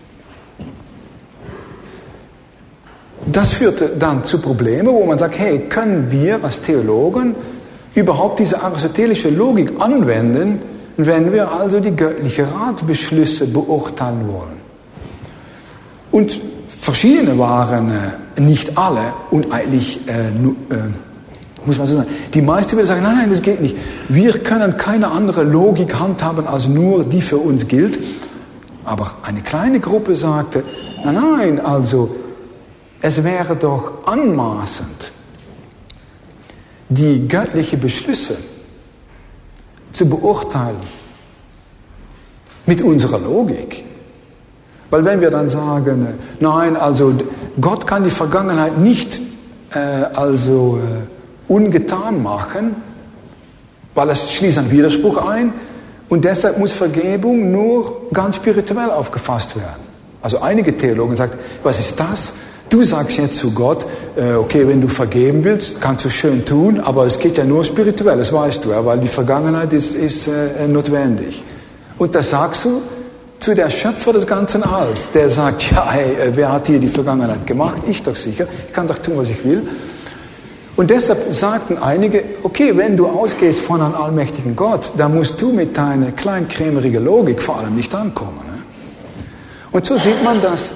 Das führte dann zu Problemen, wo man sagt, hey, können wir als Theologen überhaupt diese aristotelische Logik anwenden, wenn wir also die göttlichen Ratsbeschlüsse beurteilen wollen? Und verschiedene waren, nicht alle, und eigentlich, muss man so sagen, die meisten würden sagen, nein, das geht nicht. Wir können keine andere Logik handhaben, als nur die für uns gilt. Aber eine kleine Gruppe sagte, nein, also es wäre doch anmaßend, die göttlichen Beschlüsse zu beurteilen mit unserer Logik. Weil wenn wir dann sagen, nein, also Gott kann die Vergangenheit nicht ungetan machen, weil es schließt einen Widerspruch ein und deshalb muss Vergebung nur ganz spirituell aufgefasst werden. Also einige Theologen sagen, was ist das? Du sagst jetzt zu Gott, okay, wenn du vergeben willst, kannst du schön tun, aber es geht ja nur spirituell, das weißt du, weil die Vergangenheit ist notwendig. Und das sagst du zu der Schöpfer des ganzen Alls, der sagt, ja, hey, wer hat hier die Vergangenheit gemacht? Ich doch sicher, ich kann doch tun, was ich will. Und deshalb sagten einige, okay, wenn du ausgehst von einem allmächtigen Gott, dann musst du mit deiner kleinkrämerigen Logik vor allem nicht ankommen. Ne? Und so sieht man, dass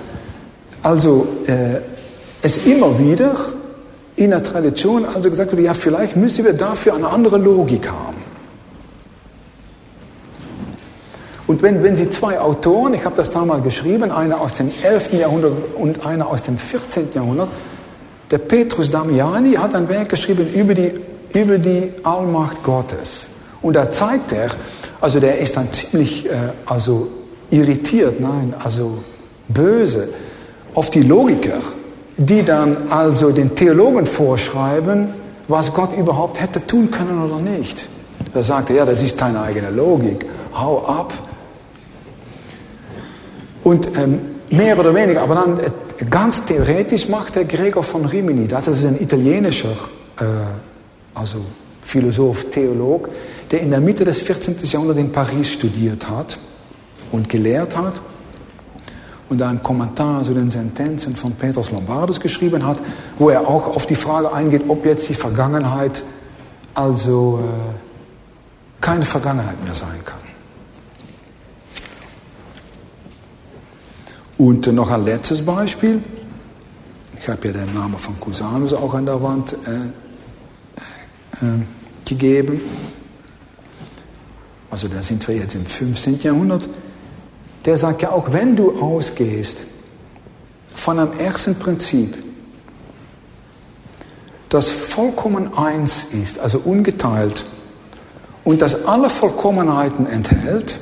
es immer wieder in der Tradition also gesagt wurde, ja, vielleicht müssen wir dafür eine andere Logik haben. Und wenn Sie zwei Autoren, ich habe das damals geschrieben, einer aus dem 11. Jahrhundert und einer aus dem 14. Jahrhundert, der Petrus Damiani hat ein Werk geschrieben über die Allmacht Gottes. Und da zeigt er, also der ist dann ziemlich irritiert, böse, auf die Logiker, die dann also den Theologen vorschreiben, was Gott überhaupt hätte tun können oder nicht. Da sagt er, ja, das ist deine eigene Logik, hau ab. Und mehr oder weniger, aber dann ganz theoretisch macht der Gregor von Rimini, das ist ein italienischer Philosoph, Theolog, der in der Mitte des 14. Jahrhunderts in Paris studiert hat und gelehrt hat und da einen Kommentar zu den Sentenzen von Petrus Lombardus geschrieben hat, wo er auch auf die Frage eingeht, ob jetzt die Vergangenheit keine Vergangenheit mehr sein kann. Und noch ein letztes Beispiel. Ich habe ja den Namen von Cusanus auch an der Wand gegeben. Also da sind wir jetzt im 15. Jahrhundert. Der sagt ja auch, wenn du ausgehst von einem ersten Prinzip, das vollkommen eins ist, also ungeteilt, und das alle Vollkommenheiten enthält,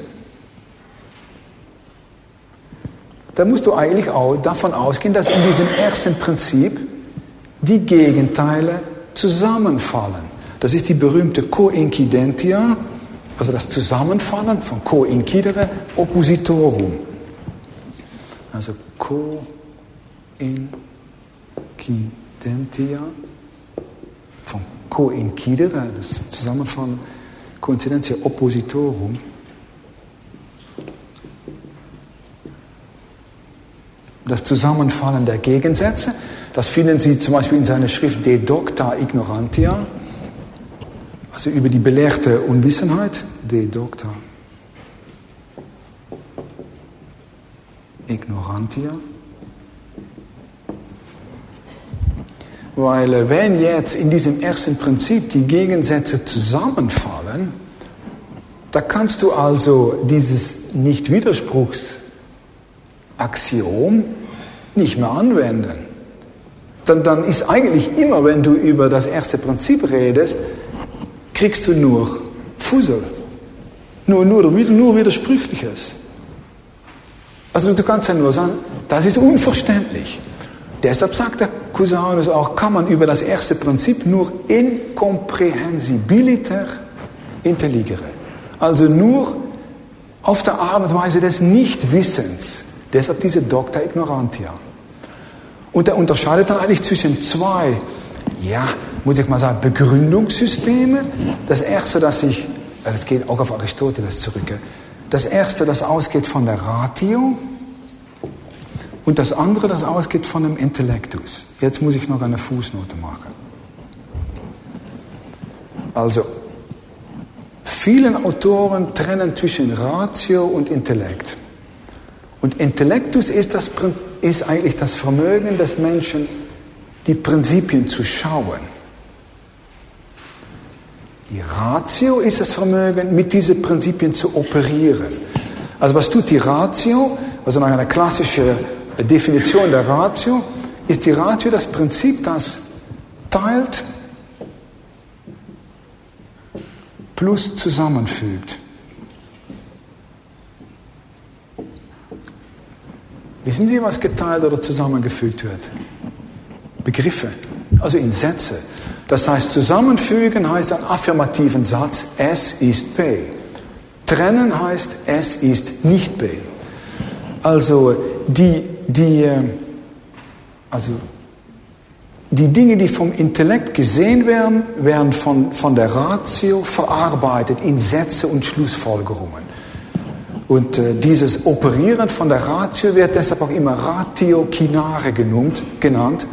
da musst du eigentlich auch davon ausgehen, dass in diesem ersten Prinzip die Gegenteile zusammenfallen. Das ist die berühmte Coincidentia, also das Zusammenfallen von coincidere oppositorum. Also Coincidentia von coincidere, das Zusammenfallen, Coincidentia oppositorum. Das Zusammenfallen der Gegensätze, das finden Sie zum Beispiel in seiner Schrift De Docta Ignorantia, also über die belehrte Unwissenheit, De Docta Ignorantia. Weil wenn jetzt in diesem ersten Prinzip die Gegensätze zusammenfallen, da kannst du also dieses Nicht-Widerspruchs-Axiom nicht mehr anwenden. Dann ist eigentlich immer, wenn du über das erste Prinzip redest, kriegst du nur Fussel. Nur Widersprüchliches. Also du kannst ja nur sagen, das ist unverständlich. Deshalb sagt der Cusanus auch, kann man über das erste Prinzip nur incomprehensibiliter intelligere. Also nur auf der Art und Weise des Nichtwissens. Deshalb diese Docta Ignorantia. Und er unterscheidet dann eigentlich zwischen zwei, muss ich mal sagen, Begründungssysteme. Das erste, das geht auch auf Aristoteles zurück. Das erste, das ausgeht von der Ratio. Und das andere, das ausgeht von dem Intellectus. Jetzt muss ich noch eine Fußnote machen. Also, vielen Autoren trennen zwischen Ratio und Intellekt. Und Intellectus ist eigentlich das Vermögen des Menschen, die Prinzipien zu schauen. Die Ratio ist das Vermögen, mit diesen Prinzipien zu operieren. Also was tut die Ratio? Also nach einer klassischen Definition der Ratio ist die Ratio das Prinzip, das teilt plus zusammenfügt. Wissen Sie, was geteilt oder zusammengefügt wird? Begriffe, also in Sätze. Das heißt, zusammenfügen heißt einen affirmativen Satz, es ist B. Trennen heißt, es ist nicht B. Also die Dinge, die vom Intellekt gesehen werden, werden von der Ratio verarbeitet in Sätze und Schlussfolgerungen. Und dieses Operieren von der Ratio wird deshalb auch immer Ratiocinare genannt.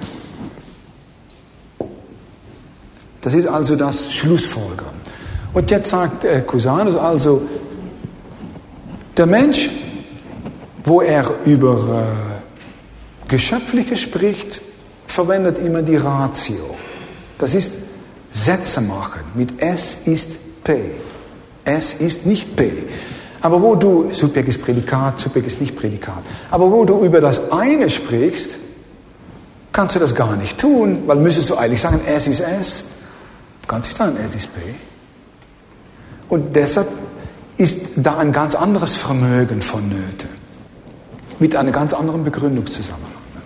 Das ist also das Schlussfolgern. Und jetzt sagt Cusanus also, der Mensch, wo er über Geschöpfliche spricht, verwendet immer die Ratio. Das ist Sätze machen mit es ist P. Es ist nicht P. Aber wo du, Subjekt ist Prädikat, Subjekt ist nicht Prädikat. Aber wo du über das eine sprichst, kannst du das gar nicht tun, weil müsstest du eigentlich sagen, es ist es. Du kannst nicht sagen, es ist P. Und deshalb ist da ein ganz anderes Vermögen vonnöten. Mit einem ganz anderen Begründungszusammenhang.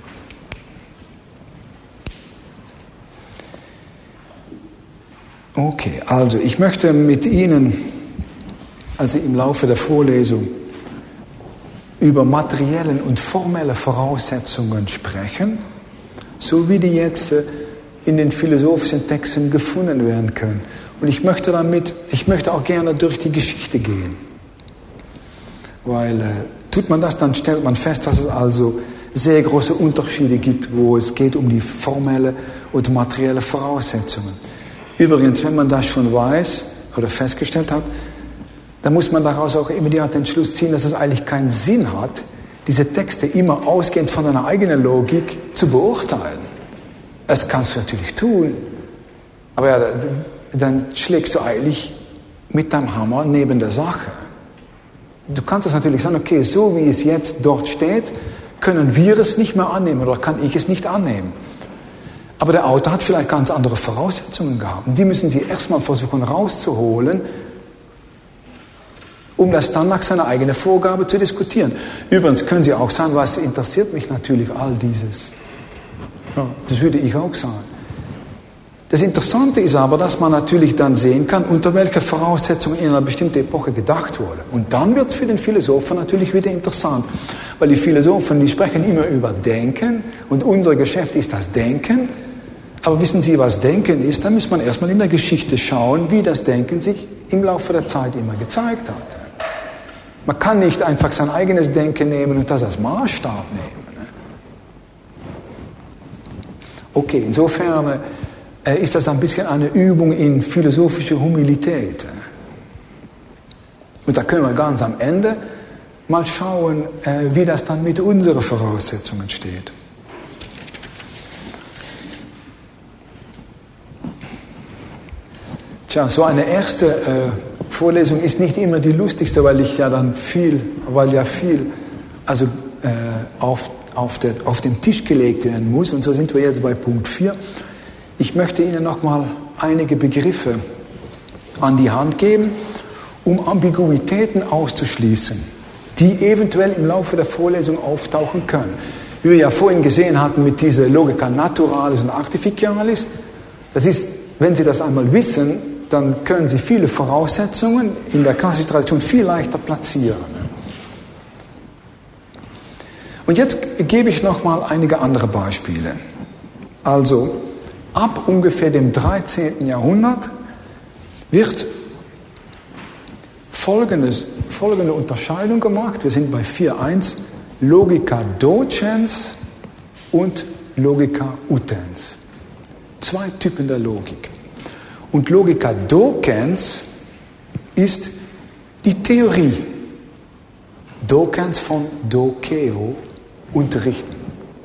Okay, also ich möchte mit Ihnen, also im Laufe der Vorlesung, über materielle und formelle Voraussetzungen sprechen, so wie die jetzt in den philosophischen Texten gefunden werden können. Und ich möchte auch gerne durch die Geschichte gehen. Weil tut man das, dann stellt man fest, dass es also sehr große Unterschiede gibt, wo es geht um die formelle und materielle Voraussetzungen. Übrigens, wenn man das schon weiß oder festgestellt hat, dann muss man daraus auch immediat den Schluss ziehen, dass es eigentlich keinen Sinn hat, diese Texte immer ausgehend von einer eigenen Logik zu beurteilen. Das kannst du natürlich tun, aber dann schlägst du eigentlich mit deinem Hammer neben der Sache. Du kannst das natürlich sagen, okay, so wie es jetzt dort steht, können wir es nicht mehr annehmen oder kann ich es nicht annehmen. Aber der Autor hat vielleicht ganz andere Voraussetzungen gehabt. Und die müssen Sie erstmal versuchen rauszuholen, um das dann nach seiner eigenen Vorgabe zu diskutieren. Übrigens können Sie auch sagen, was interessiert mich natürlich all dieses. Ja, das würde ich auch sagen. Das Interessante ist aber, dass man natürlich dann sehen kann, unter welcher Voraussetzungen in einer bestimmten Epoche gedacht wurde. Und dann wird es für den Philosophen natürlich wieder interessant. Weil die Philosophen, die sprechen immer über Denken und unser Geschäft ist das Denken. Aber wissen Sie, was Denken ist? Da muss man erstmal in der Geschichte schauen, wie das Denken sich im Laufe der Zeit immer gezeigt hat. Man kann nicht einfach sein eigenes Denken nehmen und das als Maßstab nehmen. Okay, insofern ist das ein bisschen eine Übung in philosophischer Humilität. Und da können wir ganz am Ende mal schauen, wie das dann mit unseren Voraussetzungen steht. Tja, so eine erste Vorlesung ist nicht immer die lustigste, weil viel auf den Tisch gelegt werden muss. Und so sind wir jetzt bei Punkt 4. Ich möchte Ihnen nochmal einige Begriffe an die Hand geben, um Ambiguitäten auszuschließen, die eventuell im Laufe der Vorlesung auftauchen können. Wie wir ja vorhin gesehen hatten mit dieser Logica Naturalis und Artificialis, das ist, wenn Sie das einmal wissen, dann können Sie viele Voraussetzungen in der klassischen Tradition viel leichter platzieren. Und jetzt gebe ich noch mal einige andere Beispiele. Also ab ungefähr dem 13. Jahrhundert wird folgende Unterscheidung gemacht. Wir sind bei 4.1, Logica docens und Logica utens. Zwei Typen der Logik. Und Logica docens ist die Theorie. Docens von doceo, unterrichten.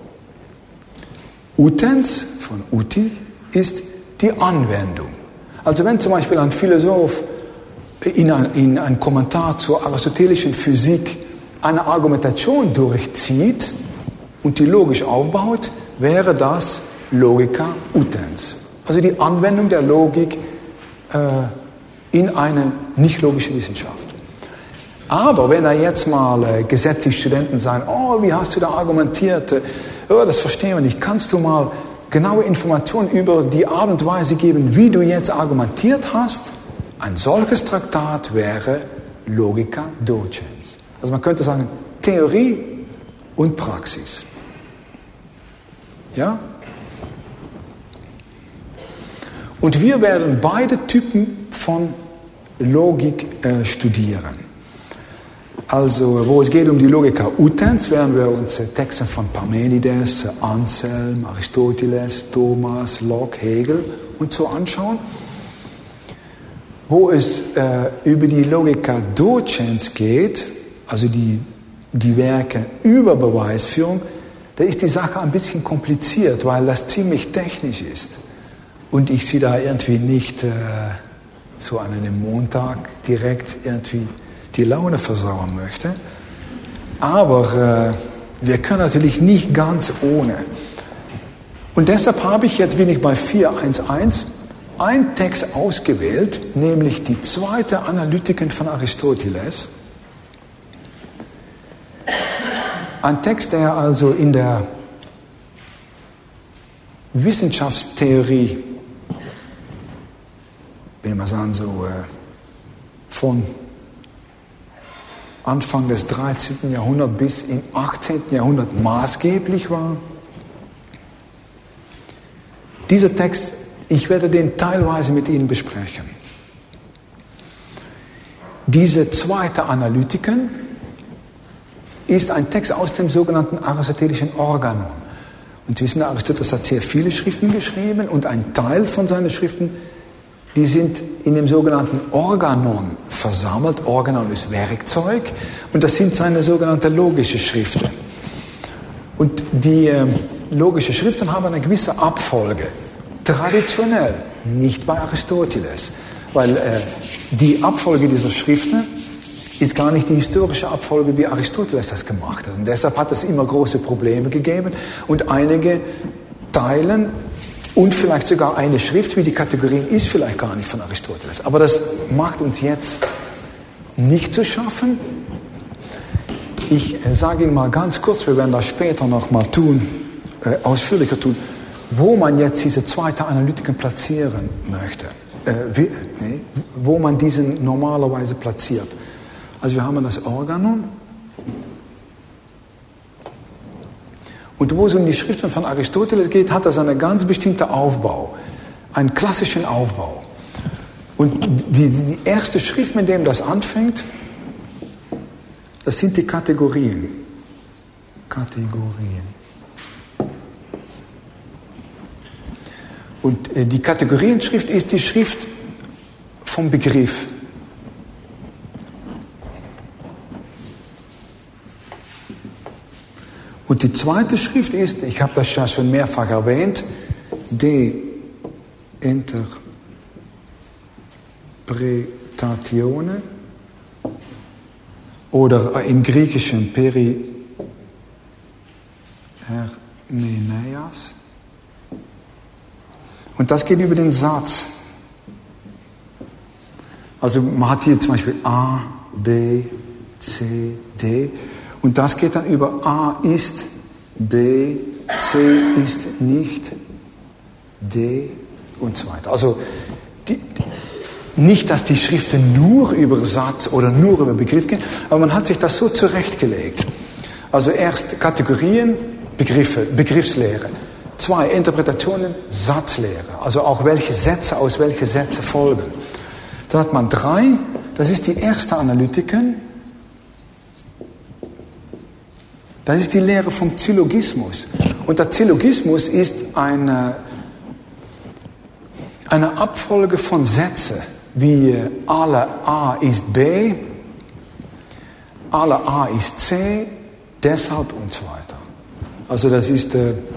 Utens von uti ist die Anwendung. Also wenn zum Beispiel ein Philosoph in einem Kommentar zur aristotelischen Physik eine Argumentation durchzieht und die logisch aufbaut, wäre das Logica utens. Also die Anwendung der Logik in eine nicht logische Wissenschaft. Aber wenn da jetzt mal gesetzliche Studenten sagen, oh, wie hast du da argumentiert? Oh, das verstehen wir nicht. Kannst du mal genaue Informationen über die Art und Weise geben, wie du jetzt argumentiert hast? Ein solches Traktat wäre Logica docens. Also man könnte sagen, Theorie und Praxis. Ja? Und wir werden beide Typen von Logik studieren. Also, wo es geht um die Logica utens, werden wir uns Texte von Parmenides, Anselm, Aristoteles, Thomas, Locke, Hegel und so anschauen. Wo es über die Logica docens geht, also die Werke über Beweisführung, da ist die Sache ein bisschen kompliziert, weil das ziemlich technisch ist. Und ich sie da irgendwie nicht so an einem Montag direkt irgendwie die Laune versauen möchte. Aber wir können natürlich nicht ganz ohne. Und deshalb bin ich bei 4.1.1 einen Text ausgewählt, nämlich die zweite Analytiken von Aristoteles. Ein Text, der also in der Wissenschaftstheorie, will ich mal sagen, so von Anfang des 13. Jahrhunderts bis im 18. Jahrhundert maßgeblich war. Dieser Text, ich werde den teilweise mit Ihnen besprechen. Diese zweite Analytiken ist ein Text aus dem sogenannten aristotelischen Organon. Und Sie wissen, Aristoteles hat sehr viele Schriften geschrieben und ein Teil von seinen Schriften, die sind in dem sogenannten Organon versammelt. Organon ist Werkzeug und das sind seine sogenannten logischen Schriften. Und die logischen Schriften haben eine gewisse Abfolge. Traditionell, nicht bei Aristoteles, weil die Abfolge dieser Schriften ist gar nicht die historische Abfolge, wie Aristoteles das gemacht hat. Und deshalb hat es immer große Probleme gegeben und einige teilen und vielleicht sogar eine Schrift wie die Kategorien ist vielleicht gar nicht von Aristoteles. Aber das macht uns jetzt nicht zu schaffen. Ich sage Ihnen mal ganz kurz, wir werden das später noch mal ausführlicher tun, wo man jetzt diese zweite Analytiken platzieren möchte. Wo man diesen normalerweise platziert. Also wir haben das Organon. Und wo es um die Schriften von Aristoteles geht, hat das einen ganz bestimmten Aufbau, einen klassischen Aufbau. Und die erste Schrift, mit dem das anfängt, das sind die Kategorien. Und die Kategorienschrift ist die Schrift vom Begriff. Und die zweite Schrift ist, ich habe das ja schon mehrfach erwähnt, De Interpretatione oder im Griechischen Perihermeneias. Und das geht über den Satz. Also man hat hier zum Beispiel A, B, C, D. Und das geht dann über A ist, B, C ist nicht, D und so weiter. Also nicht, dass die Schriften nur über Satz oder nur über Begriff gehen, aber man hat sich das so zurechtgelegt. Also erst Kategorien, Begriffe, Begriffslehre. 2 Interpretationen, Satzlehre. Also auch welche Sätze aus welche Sätze folgen. Dann hat man 3, das ist die erste Analytiken. Das ist die Lehre vom Syllogismus. Und der Syllogismus ist eine Abfolge von Sätzen, wie alle A ist B, alle A ist C, deshalb und so weiter. Also das ist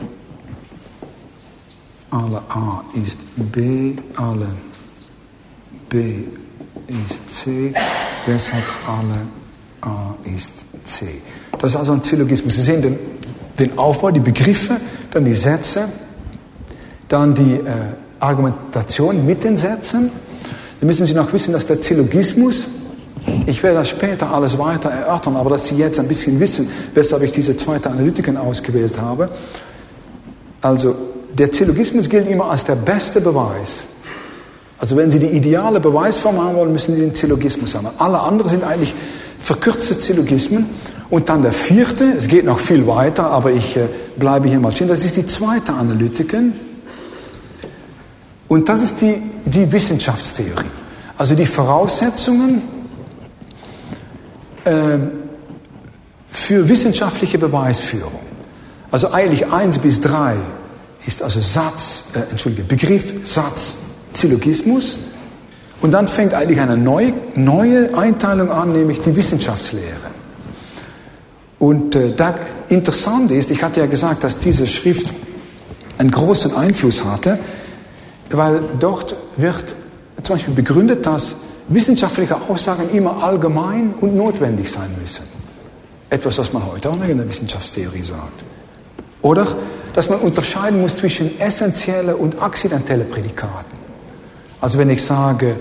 alle A ist B, alle B ist C, deshalb alle A ist C. Das ist also ein Syllogismus. Sie sehen den Aufbau, die Begriffe, dann die Sätze, dann die Argumentation mit den Sätzen. Dann müssen Sie noch wissen, dass der Syllogismus, ich werde das später alles weiter erörtern, aber dass Sie jetzt ein bisschen wissen, weshalb ich diese zweite Analytiken ausgewählt habe. Also der Syllogismus gilt immer als der beste Beweis. Also wenn Sie die ideale Beweisform haben wollen, müssen Sie den Syllogismus haben. Alle anderen sind eigentlich verkürzte Syllogismen. Und dann der 4., es geht noch viel weiter, aber ich bleibe hier mal stehen, das ist die zweite Analytiken. Und das ist die Wissenschaftstheorie. Also die Voraussetzungen für wissenschaftliche Beweisführung. Also eigentlich 1 bis 3 ist also Begriff, Satz, Syllogismus. Und dann fängt eigentlich eine neue Einteilung an, nämlich die Wissenschaftslehre. Und da interessant ist, ich hatte ja gesagt, dass diese Schrift einen großen Einfluss hatte, weil dort wird zum Beispiel begründet, dass wissenschaftliche Aussagen immer allgemein und notwendig sein müssen. Etwas, was man heute auch in der Wissenschaftstheorie sagt. Oder, dass man unterscheiden muss zwischen essentielle und akzidentelle Prädikaten. Also wenn ich sage,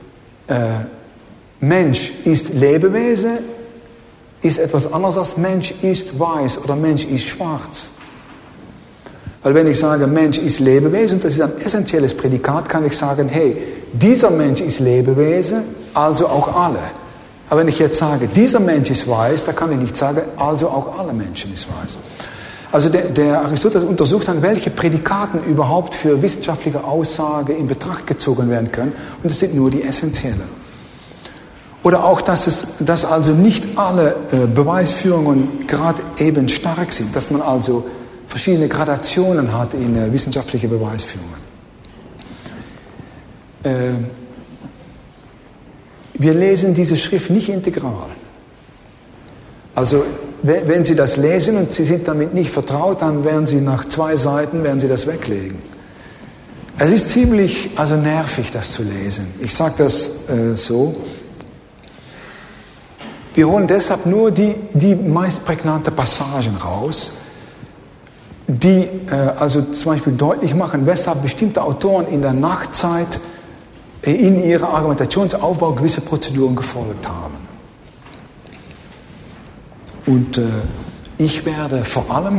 Mensch ist Lebewesen, ist etwas anderes als Mensch ist weiß oder Mensch ist schwarz. Weil wenn ich sage, Mensch ist Lebewesen, das ist ein essentielles Prädikat, kann ich sagen, hey, dieser Mensch ist Lebewesen, also auch alle. Aber wenn ich jetzt sage, dieser Mensch ist weiß, da kann ich nicht sagen, also auch alle Menschen ist weiß. Also der Aristoteles untersucht dann, welche Prädikaten überhaupt für wissenschaftliche Aussage in Betracht gezogen werden können. Und das sind nur die essentiellen. Oder auch, dass also nicht alle Beweisführungen gerade eben stark sind, dass man also verschiedene Gradationen hat in wissenschaftliche Beweisführungen. Wir lesen diese Schrift nicht integral. Also wenn Sie das lesen und Sie sind damit nicht vertraut, dann werden Sie nach 2 Seiten das weglegen. Es ist ziemlich nervig, das zu lesen. Ich sage das so. Wir holen deshalb nur die meist prägnante Passagen raus, die also zum Beispiel deutlich machen, weshalb bestimmte Autoren in der Nachtzeit in ihrer Argumentationsaufbau gewisse Prozeduren gefolgt haben. Und ich werde vor allem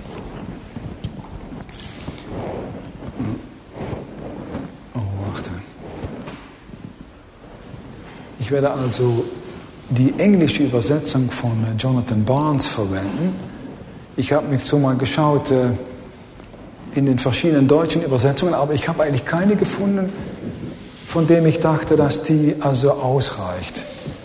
ich werde also die englische Übersetzung von Jonathan Barnes verwenden. Ich habe mich so mal geschaut in den verschiedenen deutschen Übersetzungen, aber ich habe eigentlich keine gefunden, von dem ich dachte, dass die also ausreicht.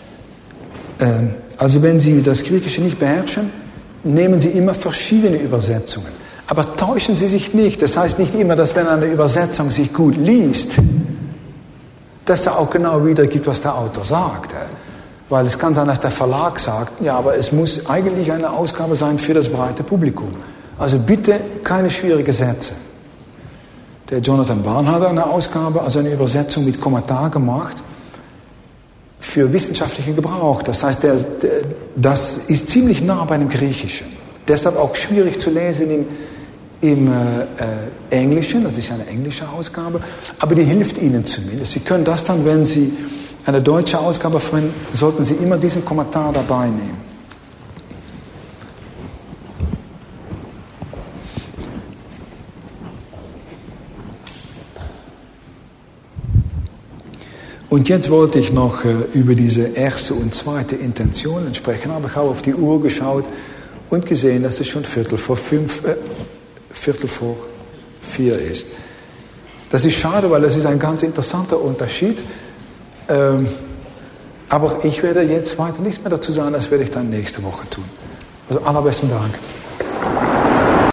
Also wenn Sie das Griechische nicht beherrschen, nehmen Sie immer verschiedene Übersetzungen. Aber täuschen Sie sich nicht. Das heißt nicht immer, dass wenn eine Übersetzung sich gut liest, dass er auch genau wiedergibt, was der Autor sagt. Weil es kann sein, dass der Verlag sagt, ja, aber es muss eigentlich eine Ausgabe sein für das breite Publikum. Also bitte keine schwierigen Sätze. Der Jonathan Barn hat eine Ausgabe, also eine Übersetzung mit Kommentar gemacht für wissenschaftlichen Gebrauch. Das heißt, das ist ziemlich nah bei dem Griechischen. Deshalb auch schwierig zu lesen im Englischen, das ist eine englische Ausgabe, aber die hilft Ihnen zumindest. Sie können das dann, wenn Sie eine deutsche Ausgabe verwenden, sollten Sie immer diesen Kommentar dabei nehmen. Und jetzt wollte ich noch über diese erste und zweite Intentionen sprechen, aber ich habe auf die Uhr geschaut und gesehen, dass es schon Viertel vor 4 ist. Das ist schade, weil das ist ein ganz interessanter Unterschied. Aber ich werde jetzt weiter nichts mehr dazu sagen, das werde ich dann nächste Woche tun. Also allerbesten Dank.